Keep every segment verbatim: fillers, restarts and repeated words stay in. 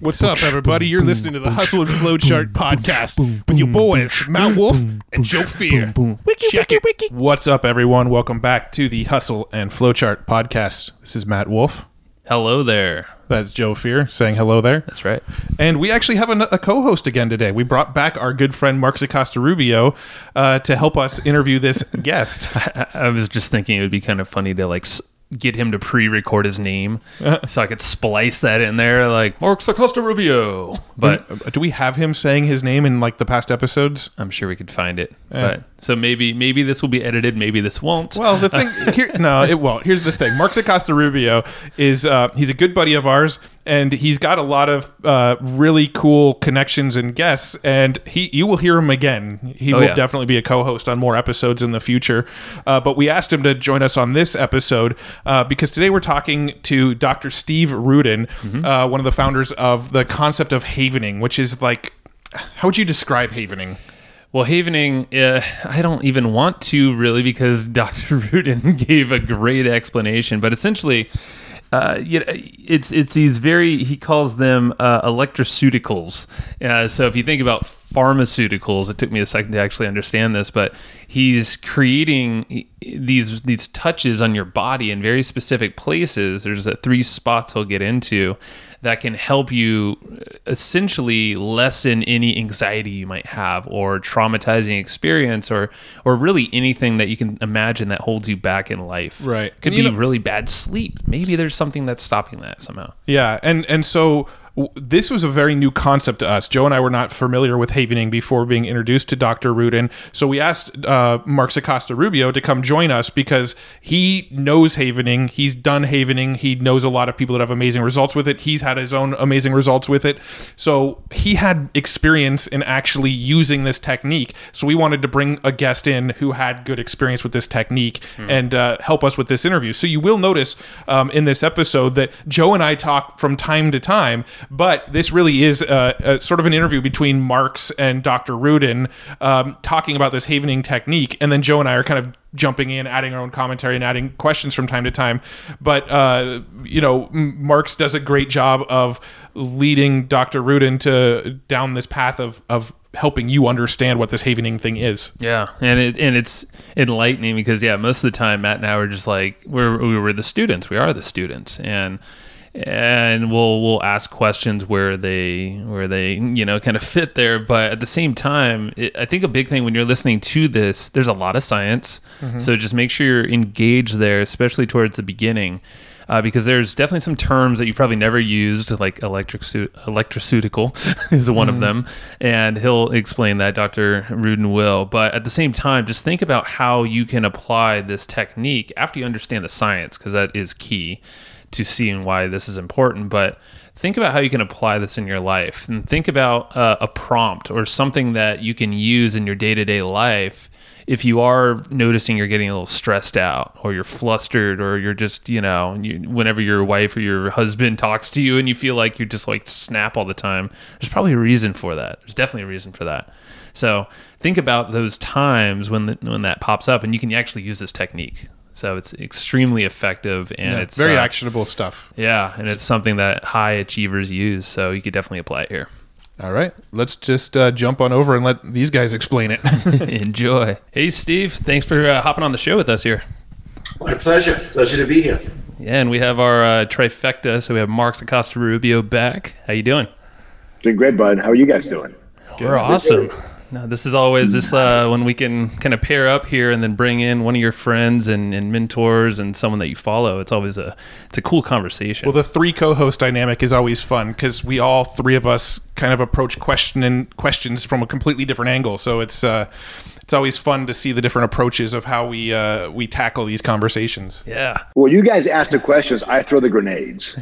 What's up, everybody? You're listening to the Hustle and Flowchart podcast with your boys, Matt Wolf and Joe Fear. Check it. What's up, everyone? Welcome back to the Hustle and Flowchart podcast. This is Matt Wolf. Hello there. That's Joe Fear saying hello there. That's right. And we actually have a, a co-host again today. We brought back our good friend Mark Acosta-Rubio uh, to help us interview this guest. I, I was just thinking it would be kind of funny to like s- get him to pre-record his name uh, so I could splice that in there, like Mark Acosta-Rubio. But do we have him saying his name in like the past episodes? I'm sure we could find it. Uh, but so maybe maybe this will be edited. Maybe this won't. Well, the thing here, no, it won't. Here's the thing: Mark Acosta-Rubio is uh, he's a good buddy of ours. And he's got a lot of uh, really cool connections and guests, and he you will hear him again. He oh, will yeah. definitely be a co-host on more episodes in the future. Uh, but we asked him to join us on this episode uh, because today we're talking to Doctor Steve Rudin, mm-hmm. uh, one of the founders of the concept of havening, which is like, how would you describe havening? Well, havening, uh, I don't even want to really because Doctor Rudin gave a great explanation, but essentially... Uh, you know, it's it's these very, he calls them uh, electroceuticals. Uh, so if you think about pharmaceuticals, it took me a second to actually understand this, but he's creating these these touches on your body in very specific places. There's uh, three spots he'll get into that can help you essentially lessen any anxiety you might have or traumatizing experience or or really anything that you can imagine that holds you back in life. Right. Could And be you know, really bad sleep. Maybe there's something that's stopping that somehow. Yeah, and and so this was a very new concept to us. Joe and I were not familiar with havening before being introduced to Doctor Rudin. So we asked uh, Mark Acosta-Rubio to come join us because he knows havening. He's done havening. He knows a lot of people that have amazing results with it. He's had his own amazing results with it. So he had experience in actually using this technique. So we wanted to bring a guest in who had good experience with this technique hmm. and uh, help us with this interview. So you will notice um, in this episode that Joe and I talk from time to time. But this really is a, a sort of an interview between Marks and Doctor Rudin um, talking about this havening technique. And then Joe and I are kind of jumping in, adding our own commentary and adding questions from time to time. But, uh, you know, Marks does a great job of leading Doctor Rudin to down this path of, of helping you understand what this havening thing is. Yeah, and it and it's enlightening because, yeah, most of the time Matt and I were just like, we're, we were the students. We are the students. And... and we'll we'll ask questions where they where they you know kind of fit there, but at the same time it, I think a big thing when you're listening to this, there's a lot of science, mm-hmm. so just make sure you're engaged there, especially towards the beginning, uh, because there's definitely some terms that you probably never used, like electric electroceutical is one mm-hmm. of them, and he'll explain that, Doctor Rudin will. But at the same time, just think about how you can apply this technique after you understand the science, because that is key to seeing why this is important. But think about how you can apply this in your life, and think about uh, a prompt or something that you can use in your day-to-day life if you are noticing you're getting a little stressed out or you're flustered or you're just, you know, you, whenever your wife or your husband talks to you and you feel like you just like snap all the time, there's probably a reason for that. There's definitely a reason for that. So think about those times when the, when that pops up, and you can actually use this technique. So it's extremely effective, and yeah, it's very uh, actionable stuff. Yeah, and it's something that high achievers use, so you could definitely apply it here. All right, let's just uh, jump on over and let these guys explain it. Enjoy. Hey, Steve, thanks for uh, hopping on the show with us here. My pleasure. Pleasure to be here. Yeah, and we have our uh, trifecta, so we have Mark Acosta-Rubio back. How you doing? Doing great, bud. How are you guys doing? We're Good. Awesome. No, this is always this uh, when we can kind of pair up here and then bring in one of your friends and, and mentors and someone that you follow. It's always a it's a cool conversation. Well, the three co-host dynamic is always fun because we all three of us kind of approach question and questions from a completely different angle. So it's uh, it's always fun to see the different approaches of how we uh, we tackle these conversations. Yeah. Well, you guys ask the questions, I throw the grenades.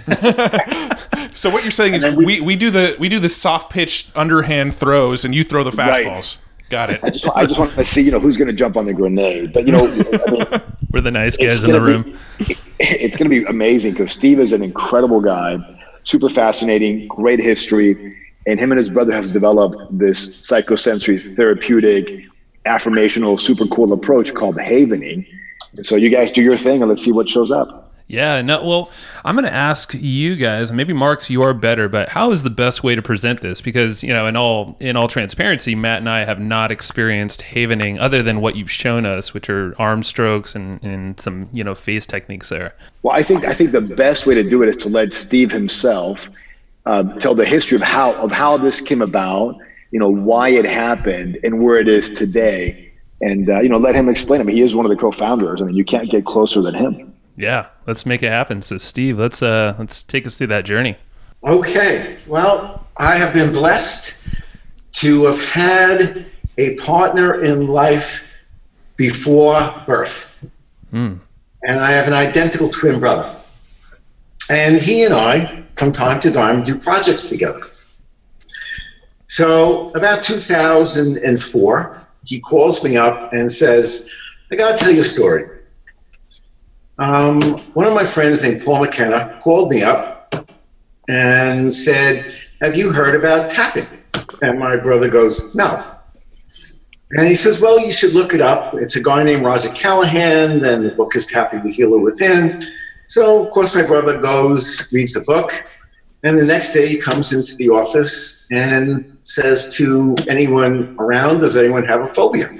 So what you're saying is we, we, we do the we do the soft pitch underhand throws and you throw the fastballs. Right. Got it. I just, I just want to see, you know, who's going to jump on the grenade. But, you know, I mean, we're the nice guys in the room. Be, it's going to be amazing because Steve is an incredible guy, super fascinating, great history. And him and his brother have developed this psychosensory therapeutic affirmational super cool approach called havening. So you guys do your thing and let's see what shows up. Yeah, no, well, I'm going to ask you guys, maybe Marks, you are better, but how is the best way to present this? Because, you know, in all in all transparency, Matt and I have not experienced havening other than what you've shown us, which are arm strokes and, and some, you know, face techniques there. Well, I think I think the best way to do it is to let Steve himself uh, tell the history of how of how this came about, you know, why it happened and where it is today. And, uh, you know, let him explain it. I mean, he is one of the co-founders. I mean, you can't get closer than him. Yeah, let's make it happen. So, Steve, let's uh, let's take us through that journey. Okay. Well, I have been blessed to have had a partner in life before birth. Mm. And I have an identical twin brother. And he and I, from time to time, do projects together. So about two thousand four, he calls me up and says, I got to tell you a story. Um, one of my friends named Paul McKenna called me up and said, have you heard about tapping? And my brother goes, no. And he says, well, you should look it up. It's a guy named Roger Callahan, and the book is Tapping the Healer Within. So, of course, my brother goes, reads the book, and the next day he comes into the office and says to anyone around, does anyone have a phobia?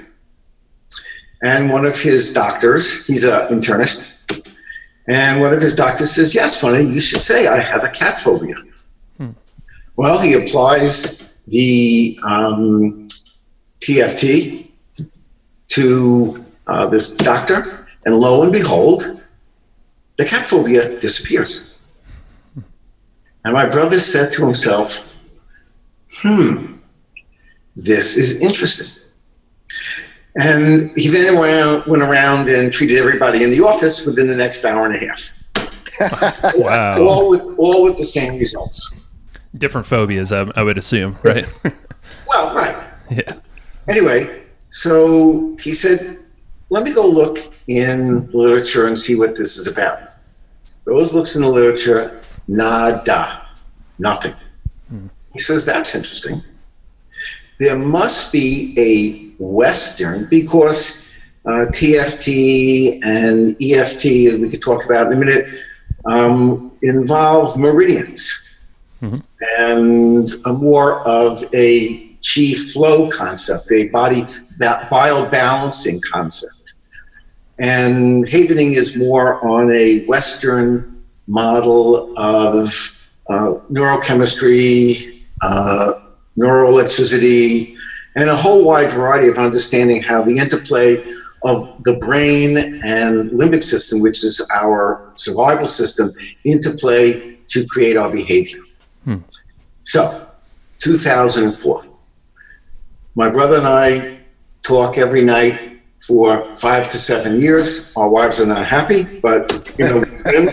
And one of his doctors, he's an internist, and one of his doctors says, yes, funny, you should say I have a cat phobia. Hmm. Well, he applies the um, T F T to uh, this doctor, and lo and behold, the cat phobia disappears. And my brother said to himself, hmm, this is interesting. And he then went around and treated everybody in the office within the next hour and a half. Wow. All with, all with the same results. Different phobias, I, I would assume, right? Well, right. Yeah. Anyway, so he said, let me go look in the literature and see what this is about. Those looks in the literature, nada, nothing. Hmm. He says, that's interesting. There must be a Western, because uh, T F T and E F T, as we could talk about in a minute, um, involve meridians mm-hmm. and a more of a chi flow concept, a body ba- biobalancing concept. And havening is more on a Western model of uh, neurochemistry, uh, neuroelectricity, and a whole wide variety of understanding how the interplay of the brain and limbic system, which is our survival system, interplay to create our behavior. Hmm. So, two thousand four. My brother and I talk every night for five to seven years. Our wives are not happy, but, you know,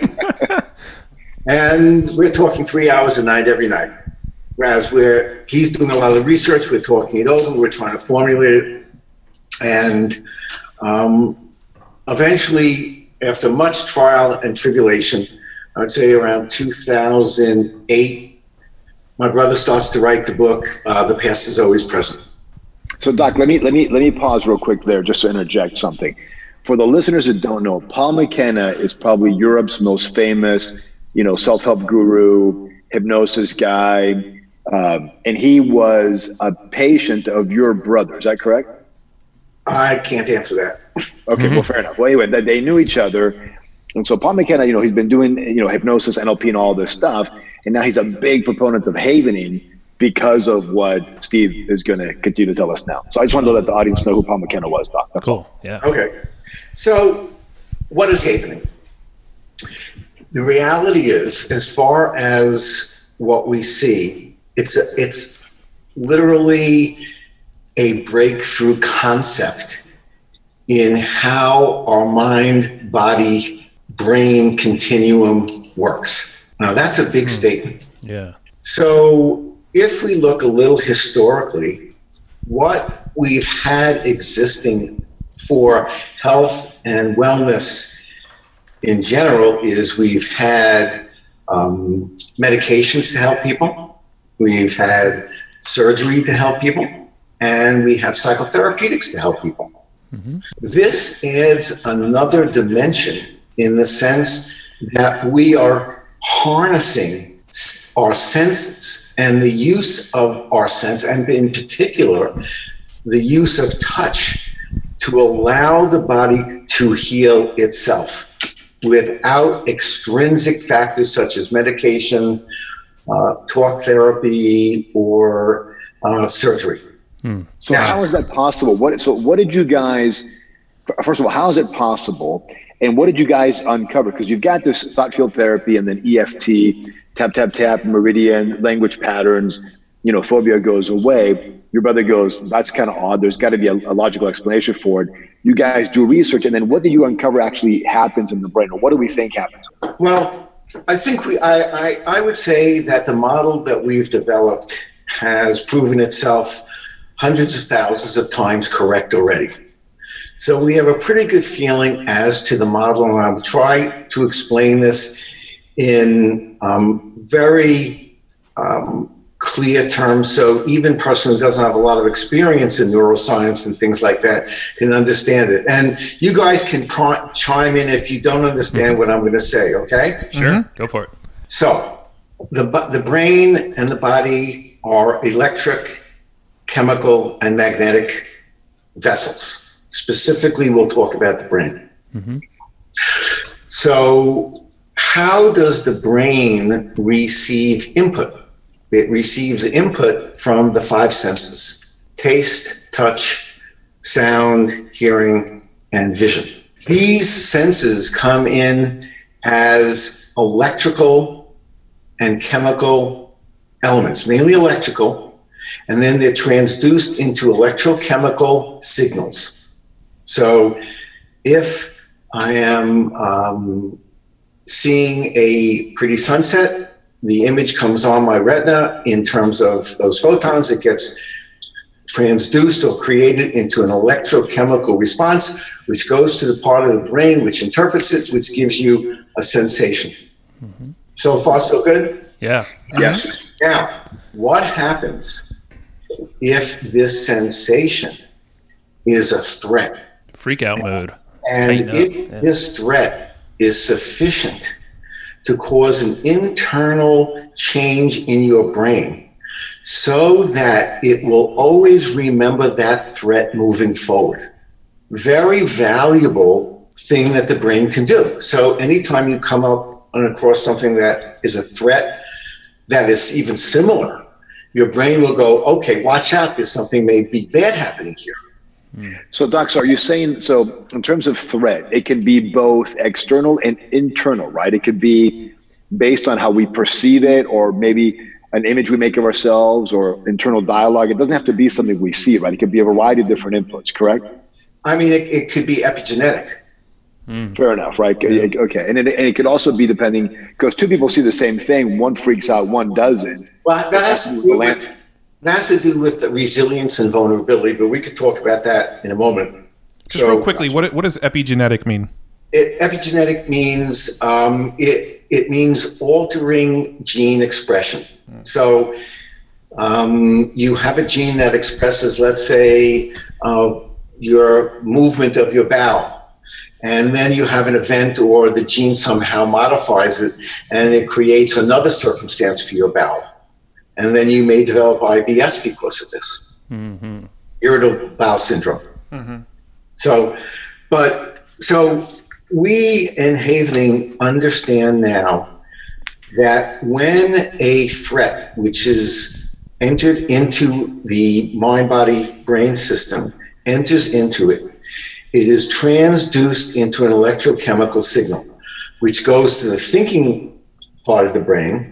and we're talking three hours a night every night. Whereas we're, he's doing a lot of research, we're talking it over, we're trying to formulate it. And um, eventually, after much trial and tribulation, I would say around two thousand eight, my brother starts to write the book, uh, The Past is Always Present. So Doc, let me let me let me pause real quick there just to interject something. For the listeners that don't know, Paul McKenna is probably Europe's most famous, you know, self-help guru, hypnosis guy. Um, and he was a patient of your brother. Is that correct? I can't answer that. Okay, mm-hmm. Well, fair enough. Well, anyway, they knew each other. And so Paul McKenna, you know, he's been doing, you know, hypnosis, N L P, and all this stuff. And now he's a big proponent of havening because of what Steve is going to continue to tell us now. So I just wanted to let the audience know who Paul McKenna was, Doc. That's cool. All. Yeah. Okay. So what is havening? The reality is, as far as what we see, It's a, it's literally a breakthrough concept in how our mind, body, brain continuum works. Now, that's a big mm. statement. Yeah. So if we look a little historically, what we've had existing for health and wellness in general is we've had um, medications to help people. We've had surgery to help people, and we have psychotherapeutics to help people. Mm-hmm. This adds another dimension in the sense that we are harnessing our senses and the use of our sense, and in particular, the use of touch to allow the body to heal itself without extrinsic factors such as medication, uh, talk therapy, or uh, surgery. Hmm. So now, how is that possible? What, so what did you guys, first of all, how is it possible? And what did you guys uncover? Because you've got this thought field therapy and then E F T, tap, tap, tap, meridian, language patterns, you know, phobia goes away. Your brother goes, that's kind of odd. There's got to be a, a logical explanation for it. You guys do research, and then what do you uncover actually happens in the brain, or what do we think happens? Well, I think we, I, I, I would say that the model that we've developed has proven itself hundreds of thousands of times correct already. So we have a pretty good feeling as to the model, and I'll try to explain this in um, very um, clear terms, so even a person who doesn't have a lot of experience in neuroscience and things like that can understand it. And you guys can pr- chime in if you don't understand what I'm going to say, okay? Sure, mm-hmm. Go for it. So the the brain and the body are electric, chemical, and magnetic vessels. Specifically, we'll talk about the brain. Mm-hmm. So how does the brain receive input? It receives input from the five senses: taste, touch, sound, hearing, and vision. These senses come in as electrical and chemical elements, mainly electrical, and then they're transduced into electrochemical signals. So if I am um, seeing a pretty sunset, the image comes on my retina in terms of those photons. It gets transduced or created into an electrochemical response, which goes to the part of the brain which interprets it, which gives you a sensation. Mm-hmm. So far, so good? Yeah. Yes. Now, what happens if this sensation is a threat? Freak out mode. And if yeah. this threat is sufficient to cause an internal change in your brain so that it will always remember that threat moving forward. Very valuable thing that the brain can do. So anytime you come up and across something that is a threat that is even similar, your brain will go, okay, watch out, there's something may be bad happening here. So, Doc, so are you saying, so in terms of threat, it can be both external and internal, right? It could be based on how we perceive it, or maybe an image we make of ourselves, or internal dialogue. It doesn't have to be something we see, right? It could be a variety of different inputs, correct? I mean, it, it could be epigenetic. Mm. Fair enough, right? Yeah. Okay. And it, and it could also be depending, because two people see the same thing, one freaks out, one doesn't. Well, that has to do with That has to do with the resilience and vulnerability, but we could talk about that in a moment. Just so, real quickly, what what does epigenetic mean? It, epigenetic means um, it it means altering gene expression. Mm. So um, you have a gene that expresses, let's say, uh, your movement of your bowel, and then you have an event, or the gene somehow modifies it, and it creates another circumstance for your bowel. And then you may develop I B S because of this, mm-hmm. irritable bowel syndrome. Mm-hmm. So, but so we in Havening understand now that when a threat, which is entered into the mind-body-brain system, enters into it, it is transduced into an electrochemical signal, which goes to the thinking part of the brain,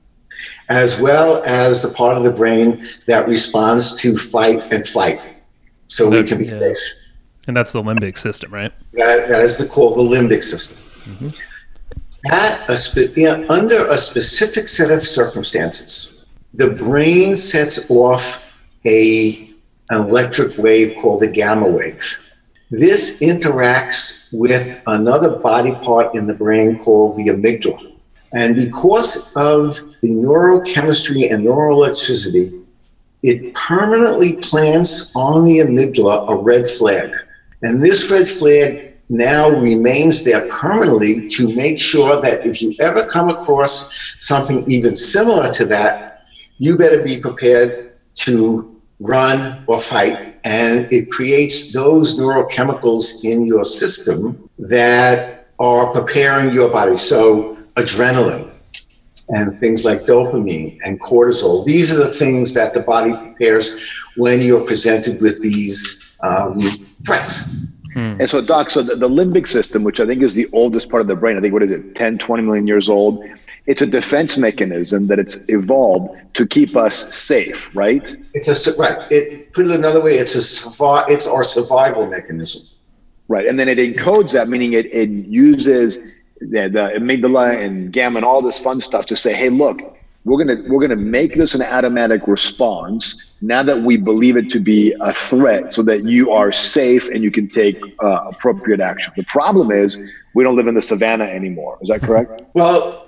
as well as the part of the brain that responds to fight and flight, so that, we can be yeah. safe. And that's the limbic system, right? That, that is the called the limbic system. Mm-hmm. At a spe- yeah, under a specific set of circumstances, the brain sets off a, an electric wave called a gamma wave. This interacts with another body part in the brain called the amygdala. And because of the neurochemistry and neuroelectricity, it permanently plants on the amygdala a red flag. And this red flag now remains there permanently to make sure that if you ever come across something even similar to that, you better be prepared to run or fight. And it creates those neurochemicals in your system that are preparing your body. So adrenaline and things like dopamine and cortisol, these are the things that the body prepares when you're presented with these um, threats. Hmm. And so, Doc, so the, the limbic system, which I think is the oldest part of the brain, I think, what is it, ten, twenty million years old? It's a defense mechanism that it's evolved to keep us safe, right? It's a, right. It, put it another way, it's, a, it's our survival mechanism. Right. And then it encodes that, meaning it, it uses the, the amygdala and gamma and all this fun stuff to say, hey, look, we're going to we're gonna make this an automatic response now that we believe it to be a threat so that you are safe and you can take uh, appropriate action. The problem is we don't live in the savannah anymore. Is that correct? Well,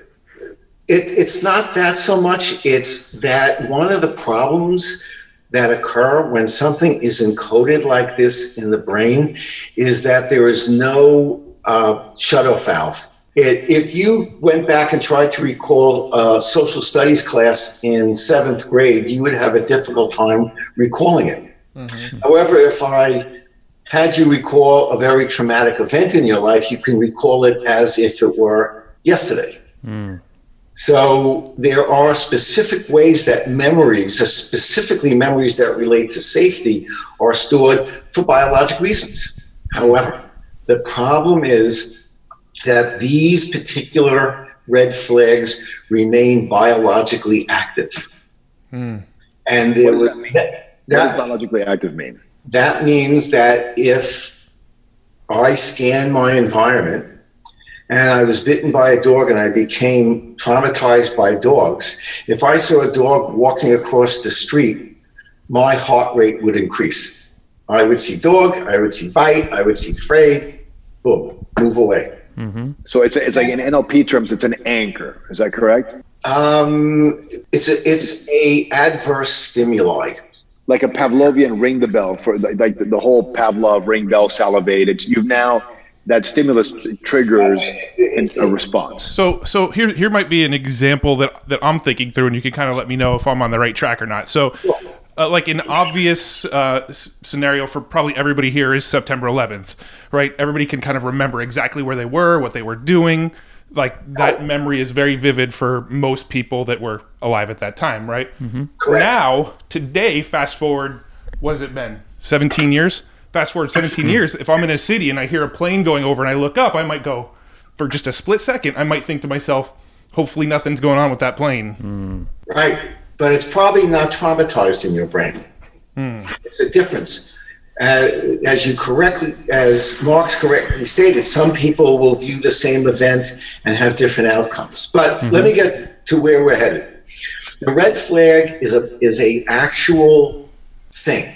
It, it's not that so much. It's that one of the problems that occur when something is encoded like this in the brain is that there is no uh, shut-off valve. It, if you went back and tried to recall a social studies class in seventh grade, you would have a difficult time recalling it. Mm-hmm. However, if I had you recall a very traumatic event in your life, you can recall it as if it were yesterday. Mm. So there are specific ways that memories, specifically memories that relate to safety, are stored for biologic reasons. However, the problem is that these particular red flags remain biologically active. Hmm. And there what does was that mean? That, what does biologically active mean? That means that if I scan my environment and I was bitten by a dog and I became traumatized by dogs, if I saw a dog walking across the street, my heart rate would increase. I would see dog, I would see bite, I would see fray, boom, move away. Mm-hmm. So it's a, it's like in N L P terms, it's an anchor. Is that correct? Um, it's a it's a adverse stimuli. Like a Pavlovian ring the bell for like the, the whole Pavlov ring bell salivate. It's you've now. That stimulus triggers a response. So, so here, here might be an example that that I'm thinking through, and you can kind of let me know if I'm on the right track or not. So, uh, like an obvious uh, s- scenario for probably everybody here is September eleventh, right? Everybody can kind of remember exactly where they were, what they were doing. Like that memory is very vivid for most people that were alive at that time, right? Mm-hmm. Correct. Now, today, fast forward, what has it been? seventeen years? Fast forward seventeen years, if I'm in a city and I hear a plane going over and I look up, I might go, for just a split second, I might think to myself, hopefully nothing's going on with that plane. Mm. Right. But it's probably not traumatized in your brain. Mm. It's a difference. Uh, as you correctly, as Mark's correctly stated, some people will view the same event and have different outcomes. But mm-hmm. let me get to where we're headed. The red flag is a is a actual thing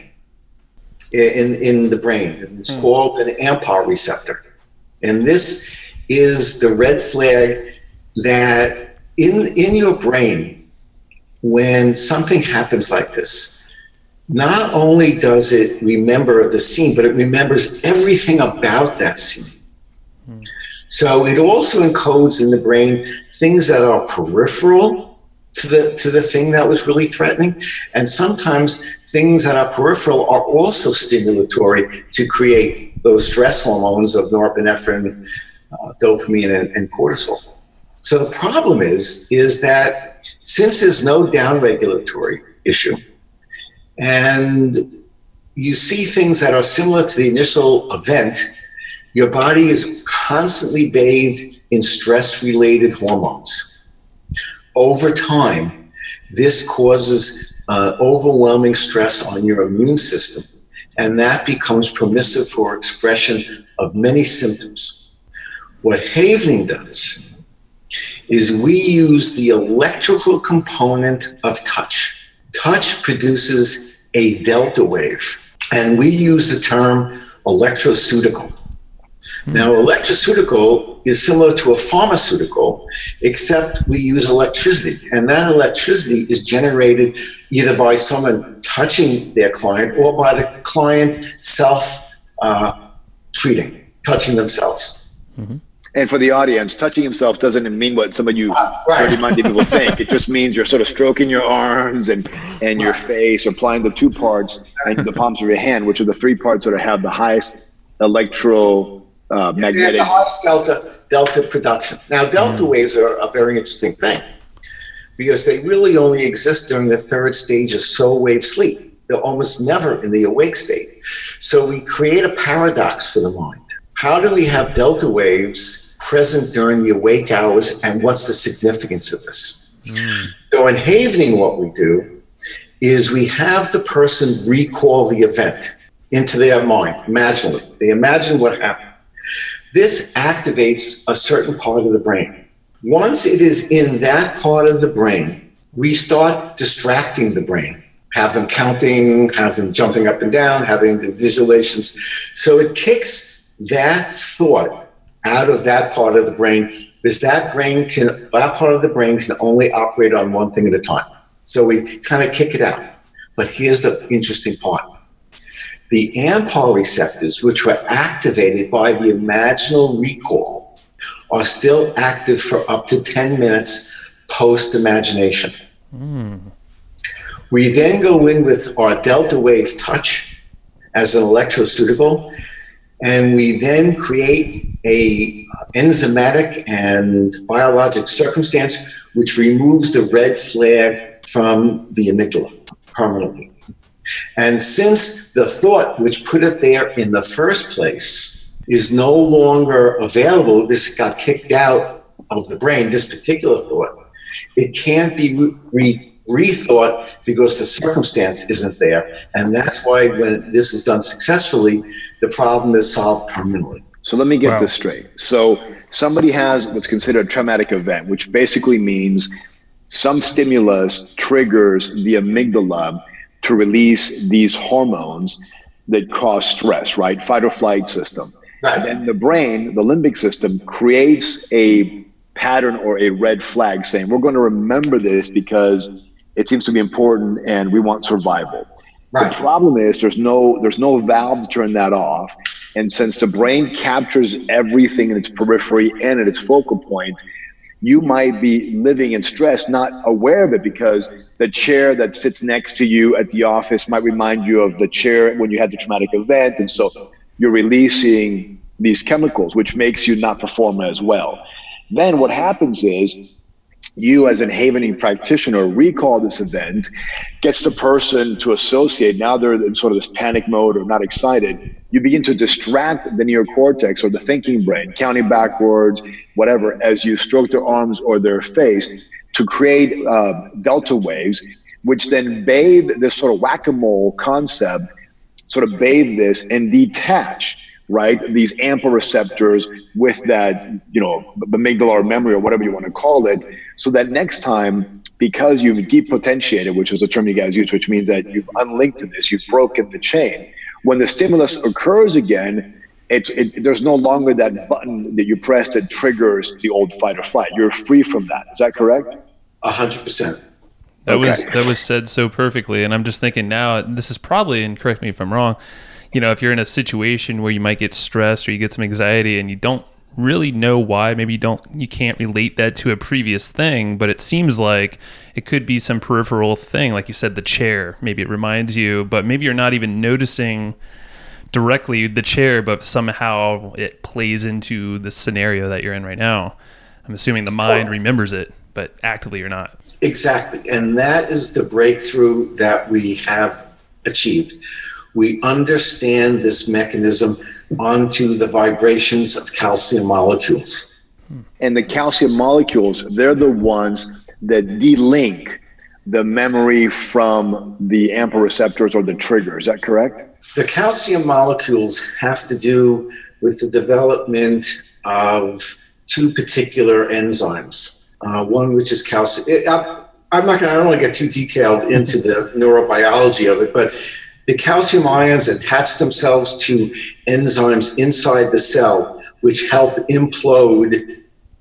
in, in the brain. It's mm. called an AMPA receptor. And this is the red flag that in, in your brain, when something happens like this, not only does it remember the scene, but it remembers everything about that scene. Mm. So it also encodes in the brain things that are peripheral to the to the thing that was really threatening, and sometimes things that are peripheral are also stimulatory to create those stress hormones of norepinephrine, uh, dopamine, and, and cortisol. So the problem is is that since there's no downregulatory issue, and you see things that are similar to the initial event, your body is constantly bathed in stress-related hormones. Over time, this causes uh, overwhelming stress on your immune system, and that becomes permissive for expression of many symptoms. What Havening does is we use the electrical component of touch. Touch produces a delta wave, and we use the term electroceutical. Now, electroceutical is similar to a pharmaceutical, except we use electricity. And that electricity is generated either by someone touching their client or by the client self-treating. Uh, touching themselves. Mm-hmm. And for the audience, touching himself doesn't mean what some of you uh, right. thirty-minded people think. It just means you're sort of stroking your arms and, and your face, or applying the two parts and the palms of your hand, which are the three parts that have the highest electro uh, magnetic. The highest delta, delta production. Now, delta mm. waves are a very interesting thing because they really only exist during the third stage of soul wave sleep. They're almost never in the awake state. So we create a paradox for the mind. How do we have delta waves present during the awake hours, and what's the significance of this? Mm. So in Havening, what we do is we have the person recall the event into their mind, imagine it. They imagine what happened. This activates a certain part of the brain. Once it is in that part of the brain, we start distracting the brain, have them counting, have them jumping up and down, having the visualizations. So it kicks that thought out of that part of the brain, because that brain can, that part of the brain can only operate on one thing at a time. So we kind of kick it out. But here's the interesting part. The AMPA receptors, which were activated by the imaginal recall, are still active for up to ten minutes post-imagination. Mm. We then go in with our delta wave touch as an electroceutical, and we then create a enzymatic and biologic circumstance which removes the red flag from the amygdala permanently. And since the thought which put it there in the first place is no longer available, this got kicked out of the brain, this particular thought, it can't be re- rethought because the circumstance isn't there. And that's why when this is done successfully, the problem is solved permanently. So let me get Wow. this straight. So somebody has what's considered a traumatic event, which basically means some stimulus triggers the amygdala to release these hormones that cause stress, right? Fight or flight system. Right. And then the brain, the limbic system, creates a pattern or a red flag saying, we're going to remember this because it seems to be important and we want survival. Right. The problem is there's no there's no valve to turn that off. And since the brain captures everything in its periphery and at its focal point, you might be living in stress, not aware of it, because the chair that sits next to you at the office might remind you of the chair when you had the traumatic event. And so you're releasing these chemicals, which makes you not perform as well. Then what happens is you, as an Havening practitioner, recall this event, gets the person to associate. Now they're in sort of this panic mode or not excited. You begin to distract the neocortex or the thinking brain, counting backwards, whatever, as you stroke their arms or their face to create uh, delta waves, which then bathe this sort of whack-a-mole concept, sort of bathe this and detach, right, these AMPA receptors with that, you know, amygdala or memory or whatever you want to call it, so that next time, because you've depotentiated, which is a term you guys use, which means that you've unlinked this, you've broken the chain. When the stimulus occurs again, it, it, there's no longer that button that you press that triggers the old fight or flight. You're free from that. Is that correct? A hundred percent. That Okay. was that was said so perfectly, and I'm just thinking now. This is probably, and correct me if I'm wrong. You know, if you're in a situation where you might get stressed or you get some anxiety, and you don't really know why, maybe you don't, you can't relate that to a previous thing, but it seems like it could be some peripheral thing, like you said, the chair. Maybe it reminds you, but maybe you're not even noticing directly the chair, but somehow it plays into the scenario that you're in right now. I'm assuming the mind remembers it, but actively you're not. Exactly. And that is the breakthrough that we have achieved. We understand this mechanism onto the vibrations of calcium molecules. And the calcium molecules, they're the ones that de-link the memory from the AMPA receptors or the trigger. Is that correct? The calcium molecules have to do with the development of two particular enzymes. Uh, one which is calcium. It, I, I'm not going. I don't want to get too detailed into the neurobiology of it, but the calcium ions attach themselves to enzymes inside the cell, which help implode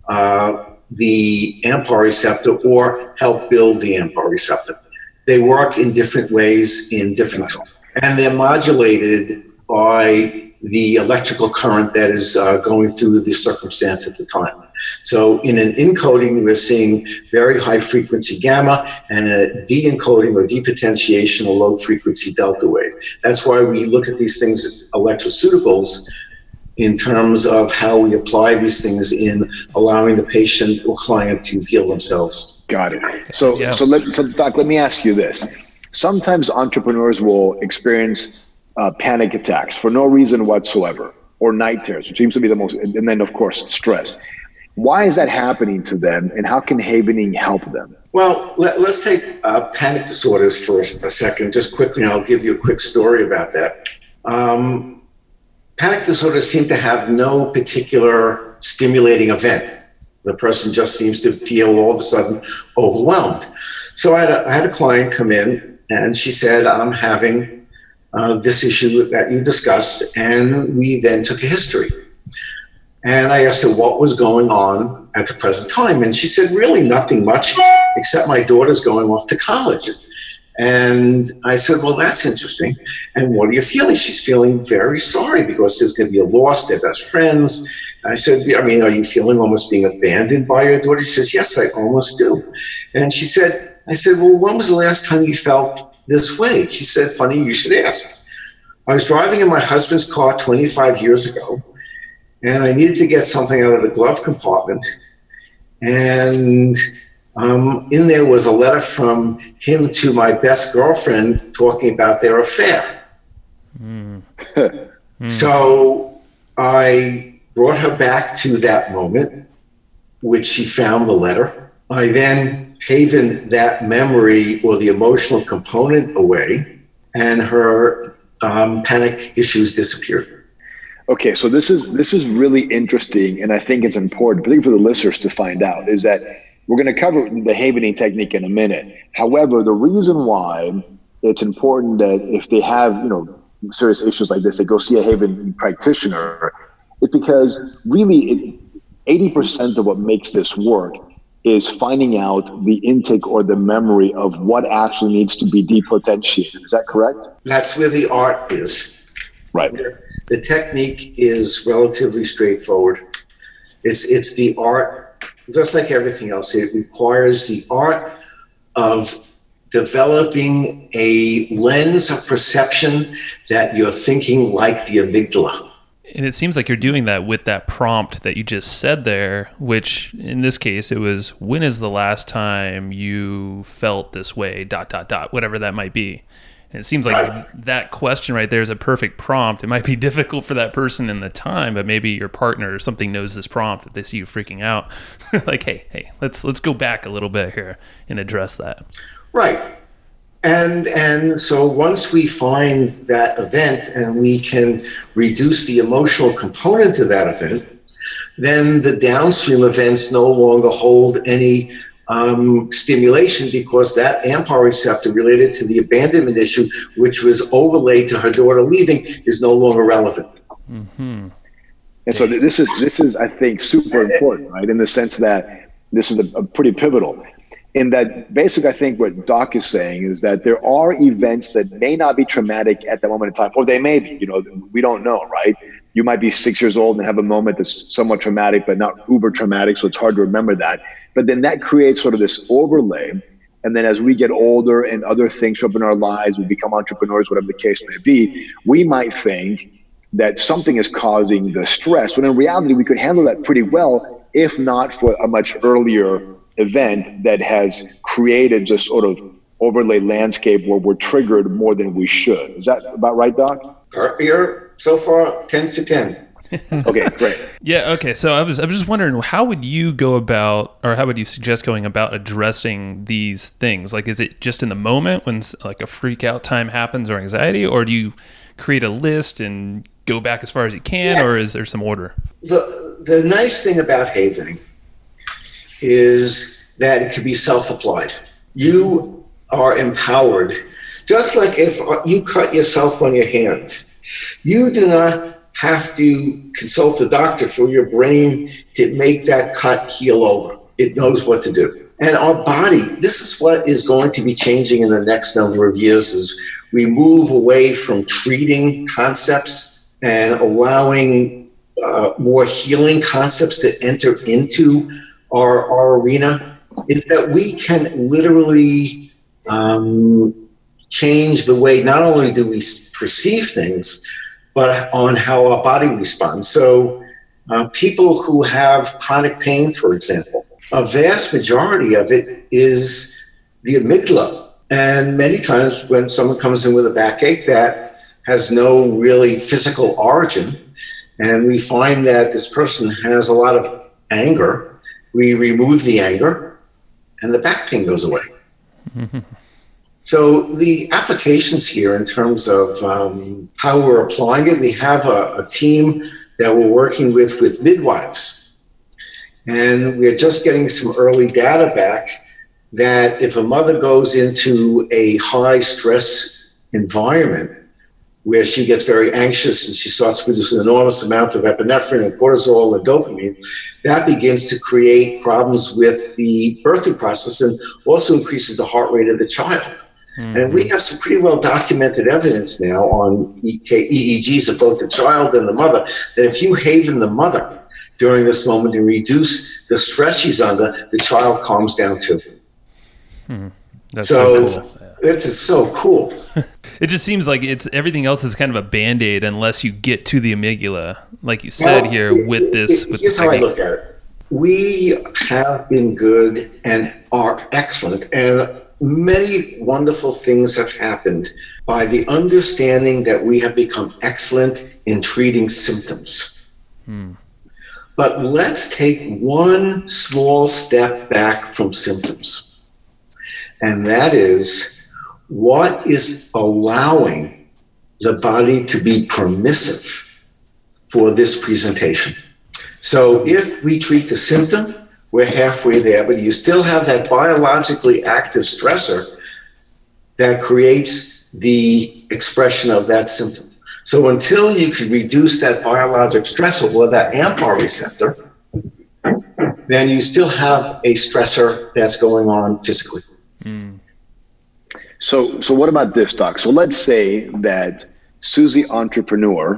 uh, the AMPA receptor or help build the AMPA receptor. They work in different ways in different, and they're modulated by the electrical current that is uh, going through the circumstance at the time. So in an encoding, we're seeing very high frequency gamma, and a de-encoding or depotentiation, a low frequency delta wave. That's why we look at these things as electroceuticals in terms of how we apply these things in allowing the patient or client to heal themselves. Got it. So, Yeah. so, let, so Doc, let me ask you this. Sometimes entrepreneurs will experience uh, panic attacks for no reason whatsoever, or night terrors, which seems to be the most, and then of course, stress. Why is that happening to them, and how can Havening help them? Well, let, let's take uh, panic disorders for a second, just quickly, and I'll give you a quick story about that. Um, panic disorders seem to have no particular stimulating event. The person just seems to feel all of a sudden overwhelmed. So I had a, I had a client come in, and she said, I'm having uh, this issue that you discussed, and we then took a history. And I asked her what was going on at the present time. And she said, really nothing much, except my daughter's going off to college. And I said, well, that's interesting. And what are you feeling? She's feeling very sorry because there's going to be a loss, their best friends. And I said, I mean, are you feeling almost being abandoned by your daughter? She says, yes, I almost do. And she said, I said, well, when was the last time you felt this way? She said, funny, you should ask. I was driving in my husband's car twenty-five years ago, and I needed to get something out of the glove compartment. And um, in there was a letter from him to my best girlfriend talking about their affair. Mm. So I brought her back to that moment, which she found the letter. I then havened that memory or the emotional component away, and her um, panic issues disappeared. Okay, so this is this is really interesting, and I think it's important, particularly for the listeners to find out, is that we're going to cover the Havening technique in a minute. However, the reason why it's important that if they have, you know, serious issues like this, they go see a Havening practitioner, is because really it, eighty percent of what makes this work is finding out the intake or the memory of what actually needs to be depotentiated. Is that correct? That's where the art is. Right. The technique is relatively straightforward. It's it's the art, just like everything else, it requires the art of developing a lens of perception that you're thinking like the amygdala. And it seems like you're doing that with that prompt that you just said there, which in this case, it was, when is the last time you felt this way, dot, dot, dot, whatever that might be. And it seems like right. that question right there is a perfect prompt. It might be difficult for that person in the time, but maybe your partner or something knows this prompt. If they see you freaking out, they're like, hey, hey, let's let's go back a little bit here and address that. Right. And and so once we find that event and we can reduce the emotional component to that event, then the downstream events no longer hold any um, stimulation, because that AMPA receptor related to the abandonment issue, which was overlaid to her daughter leaving, is no longer relevant. Mm-hmm. And so this is, this is, I think, super important, right? In the sense that this is a, a pretty pivotal. In that, basically, I think what Doc is saying is that there are events that may not be traumatic at that moment in time, or they may be, you know, we don't know, right? You might be six years old and have a moment that's somewhat traumatic, but not uber traumatic, so it's hard to remember that. But then that creates sort of this overlay. And then as we get older and other things show up in our lives, we become entrepreneurs, whatever the case may be, we might think that something is causing the stress, when in reality, we could handle that pretty well, if not for a much earlier event that has created just sort of overlay landscape where we're triggered more than we should. Is that about right, Doc? You're so far ten to ten. Okay, great. Yeah, okay. So I was I was just wondering, how would you go about, or how would you suggest going about addressing these things? Like, is it just in the moment when like a freak out time happens or anxiety, or do you create a list and go back as far as you can, yeah. or is there some order? The the nice thing about Havening is that it can be self-applied. You are empowered. Just like if you cut yourself on your hand, you do not have to consult a doctor for your brain to make that cut heal over. It knows what to do. And our body, this is what is going to be changing in the next number of years, as we move away from treating concepts and allowing uh, more healing concepts to enter into our, our arena is that we can literally um, change the way not only do we perceive things, but on how our body responds. So uh, people who have chronic pain, for example, a vast majority of it is the amygdala. And many times when someone comes in with a backache that has no really physical origin, and we find that this person has a lot of anger, we remove the anger and the back pain goes away. Mm-hmm. So the applications here in terms of um, how we're applying it, we have a, a team that we're working with with midwives. And we're just getting some early data back that if a mother goes into a high stress environment where she gets very anxious and she starts producing an enormous amount of epinephrine and cortisol and dopamine, that begins to create problems with the birthing process and also increases the heart rate of the child. Mm-hmm. And we have some pretty well documented evidence now on E E Gs of both the child and the mother, that if you haven the mother during this moment and reduce the stress she's under, the child calms down too. Hmm. That's so, so cool. It's, it's so cool. It just seems like it's everything else is kind of a Band-Aid unless you get to the amygdala, like you said well, here with this. With here's this how I look at it. We have been good and are excellent, and many wonderful things have happened by the understanding that we have become excellent in treating symptoms. Hmm. But let's take one small step back from symptoms. And that is, what is allowing the body to be permissive for this presentation? So if we treat the symptom, we're halfway there, but you still have that biologically active stressor that creates the expression of that symptom. So until you can reduce that biologic stressor or that AMPA receptor, then you still have a stressor that's going on physically. Mm. So, so what about this, Doc? So let's say that Susie Entrepreneur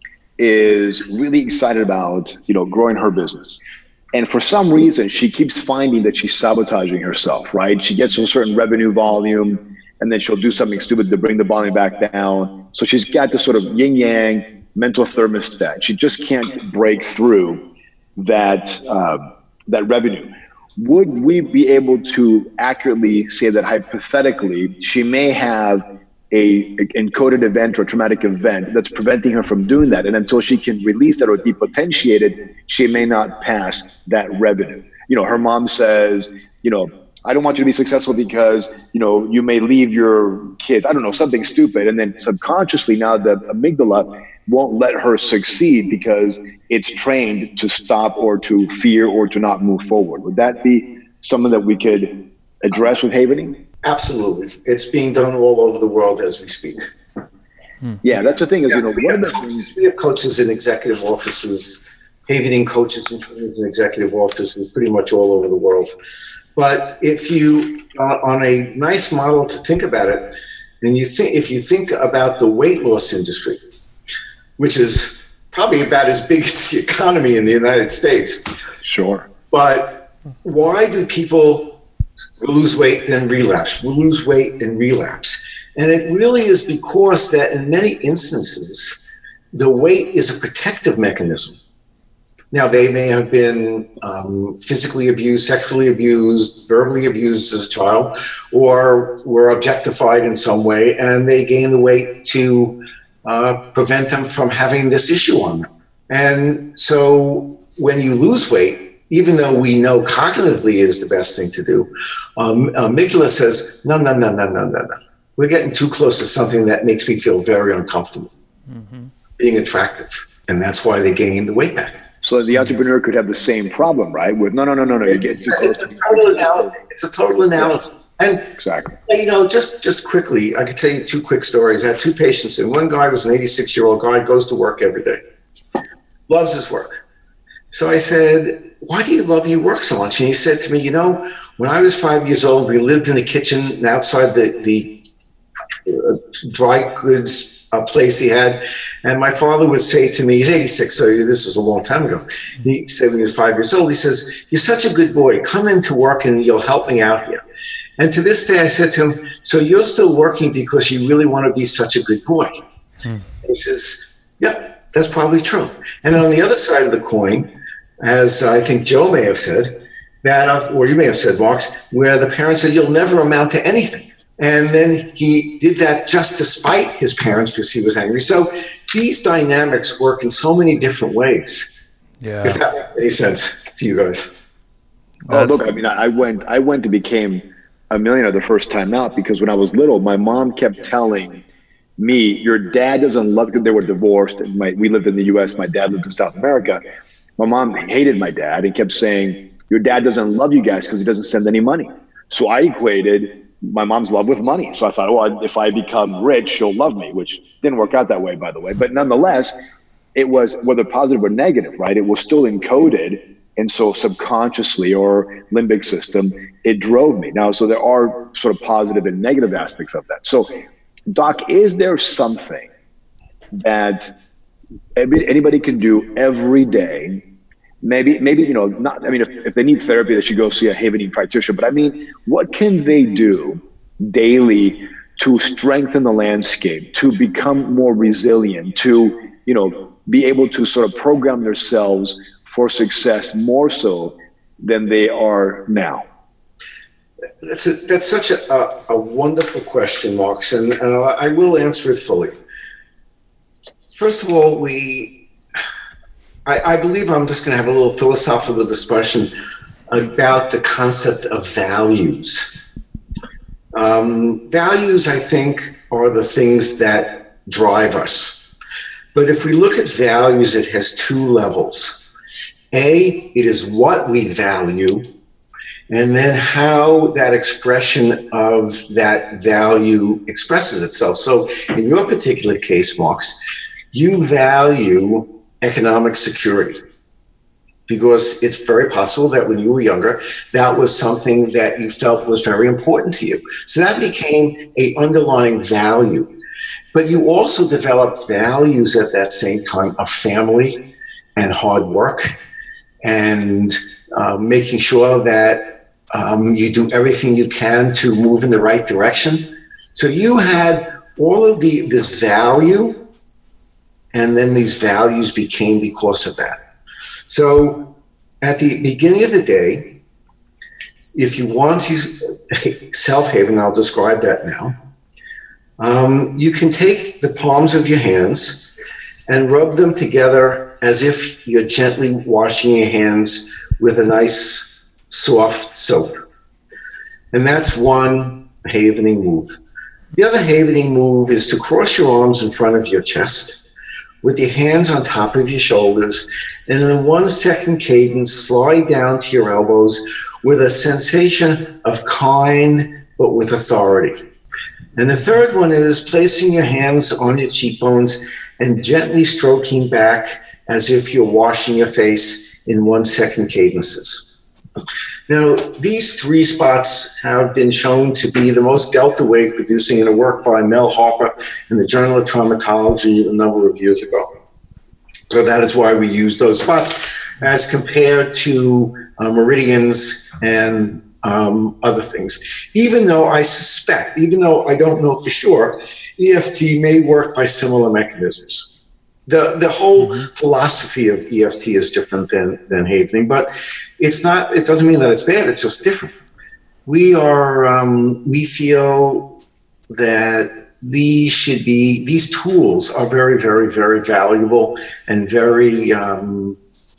is really excited about, you know, growing her business. And for some reason, she keeps finding that she's sabotaging herself, right? She gets to a certain revenue volume, and then she'll do something stupid to bring the volume back down. So she's got this sort of yin-yang mental thermostat. She just can't break through that uh, that revenue. Would we be able to accurately say that hypothetically she may have a encoded event or traumatic event that's preventing her from doing that, and until she can release that or depotentiate it, she may not pass that revenue? You know, her mom says, you know, I don't want you to be successful because, you know, you may leave your kids, I don't know, something stupid. And then subconsciously now the amygdala won't let her succeed because it's trained to stop or to fear or to not move forward. Would that be something that we could address with havening? Absolutely. It's being done all over the world as we speak. Hmm. Yeah, that's the thing is, yeah, you know, we, one have of the coaches, things- we have coaches in executive offices, havening coaches and trainers in executive offices pretty much all over the world. But if you, uh, on a nice model to think about it, and you think, if you think about the weight loss industry, which is probably about as big as the economy in the United States. Sure. But why do people lose weight then relapse? Lose weight and relapse? And it really is because that in many instances, the weight is a protective mechanism. Now, they may have been um, physically abused, sexually abused, verbally abused as a child, or were objectified in some way, and they gain the weight to uh, prevent them from having this issue on them. And so when you lose weight, even though we know cognitively it is the best thing to do, um, amygdala says, no, no, no, no, no, no, no. We're getting too close to something that makes me feel very uncomfortable, mm-hmm. being attractive. And that's why they gain the weight back. So the entrepreneur could have the same problem, right? With no, no, no, no, no. You get too close. It's a total analogy. It's a total analogy. And exactly. You know, just just quickly, I can tell you two quick stories. I had two patients, and one guy was an eighty-six-year-old guy, goes to work every day, loves his work. So I said, "Why do you love your work so much?" And he said to me, "You know, when I was five years old, we lived in the kitchen and outside the the uh, dry goods a place he had. And my father would say to me, he's eighty-six, so this was a long time ago. He said when he was five years old, he says, "You're such a good boy. Come into work and you'll help me out here." And to this day, I said to him, "So you're still working because you really want to be such a good boy?" Hmm. He says, "Yep, that's probably true." And on the other side of the coin, as I think Joe may have said, that, or you may have said, Marks, where the parents said, "You'll never amount to anything." And then he did that just to spite his parents because he was angry. So these dynamics work in so many different ways. Yeah. If that makes any sense to you guys. Oh, look, I mean, I went, I went and became a millionaire the first time out because when I was little, my mom kept telling me, "Your dad doesn't love you." They were divorced. And my, we lived in the U S. My dad lived in South America. My mom hated my dad and kept saying, "Your dad doesn't love you guys because he doesn't send any money." So I equated my mom's love with money. So I thought, well, if I become rich, she'll love me, which didn't work out that way, by the way. But nonetheless, it was, whether positive or negative, right? It was still encoded. And so subconsciously, or limbic system, it drove me. Now, so there are sort of positive and negative aspects of that. So, Doc, is there something that anybody can do every day? Maybe, maybe, you know, not, I mean, if, if they need therapy, they should go see a Havening practitioner. But I mean, what can they do daily to strengthen the landscape, to become more resilient, to, you know, be able to sort of program themselves for success more so than they are now? That's a, that's such a, a, a wonderful question, Marks, and uh, I will answer it fully. First of all, we, I, I believe I'm just going to have a little philosophical discussion about the concept of values. Um, values, I think, are the things that drive us. But if we look at values, it has two levels. A, it is what we value, and then how that expression of that value expresses itself. So in your particular case, Marks, you value economic security because it's very possible that when you were younger, that was something that you felt was very important to you. So that became an underlying value. But you also developed values at that same time of family and hard work and uh, making sure that um, you do everything you can to move in the right direction. So you had all of the this value, and then these values became because of that. So at the beginning of the day, if you want to self-haven, I'll describe that now, um, you can take the palms of your hands and rub them together as if you're gently washing your hands with a nice soft soap. And that's one havening move. The other havening move is to cross your arms in front of your chest with your hands on top of your shoulders, and in a one second cadence, slide down to your elbows with a sensation of kind, but with authority. And the third one is placing your hands on your cheekbones and gently stroking back as if you're washing your face in one second cadences. Now, these three spots have been shown to be the most delta wave producing in a work by Mel Harper in the Journal of Traumatology a number of years ago. So that is why we use those spots as compared to uh, meridians and um, other things. Even though I suspect, even though I don't know for sure, E F T may work by similar mechanisms. The the whole mm-hmm. philosophy of E F T is different than, than havening, but it's not, it doesn't mean that it's bad, it's just different. We are, um, we feel that these should be, these tools are very, very, very valuable and very um,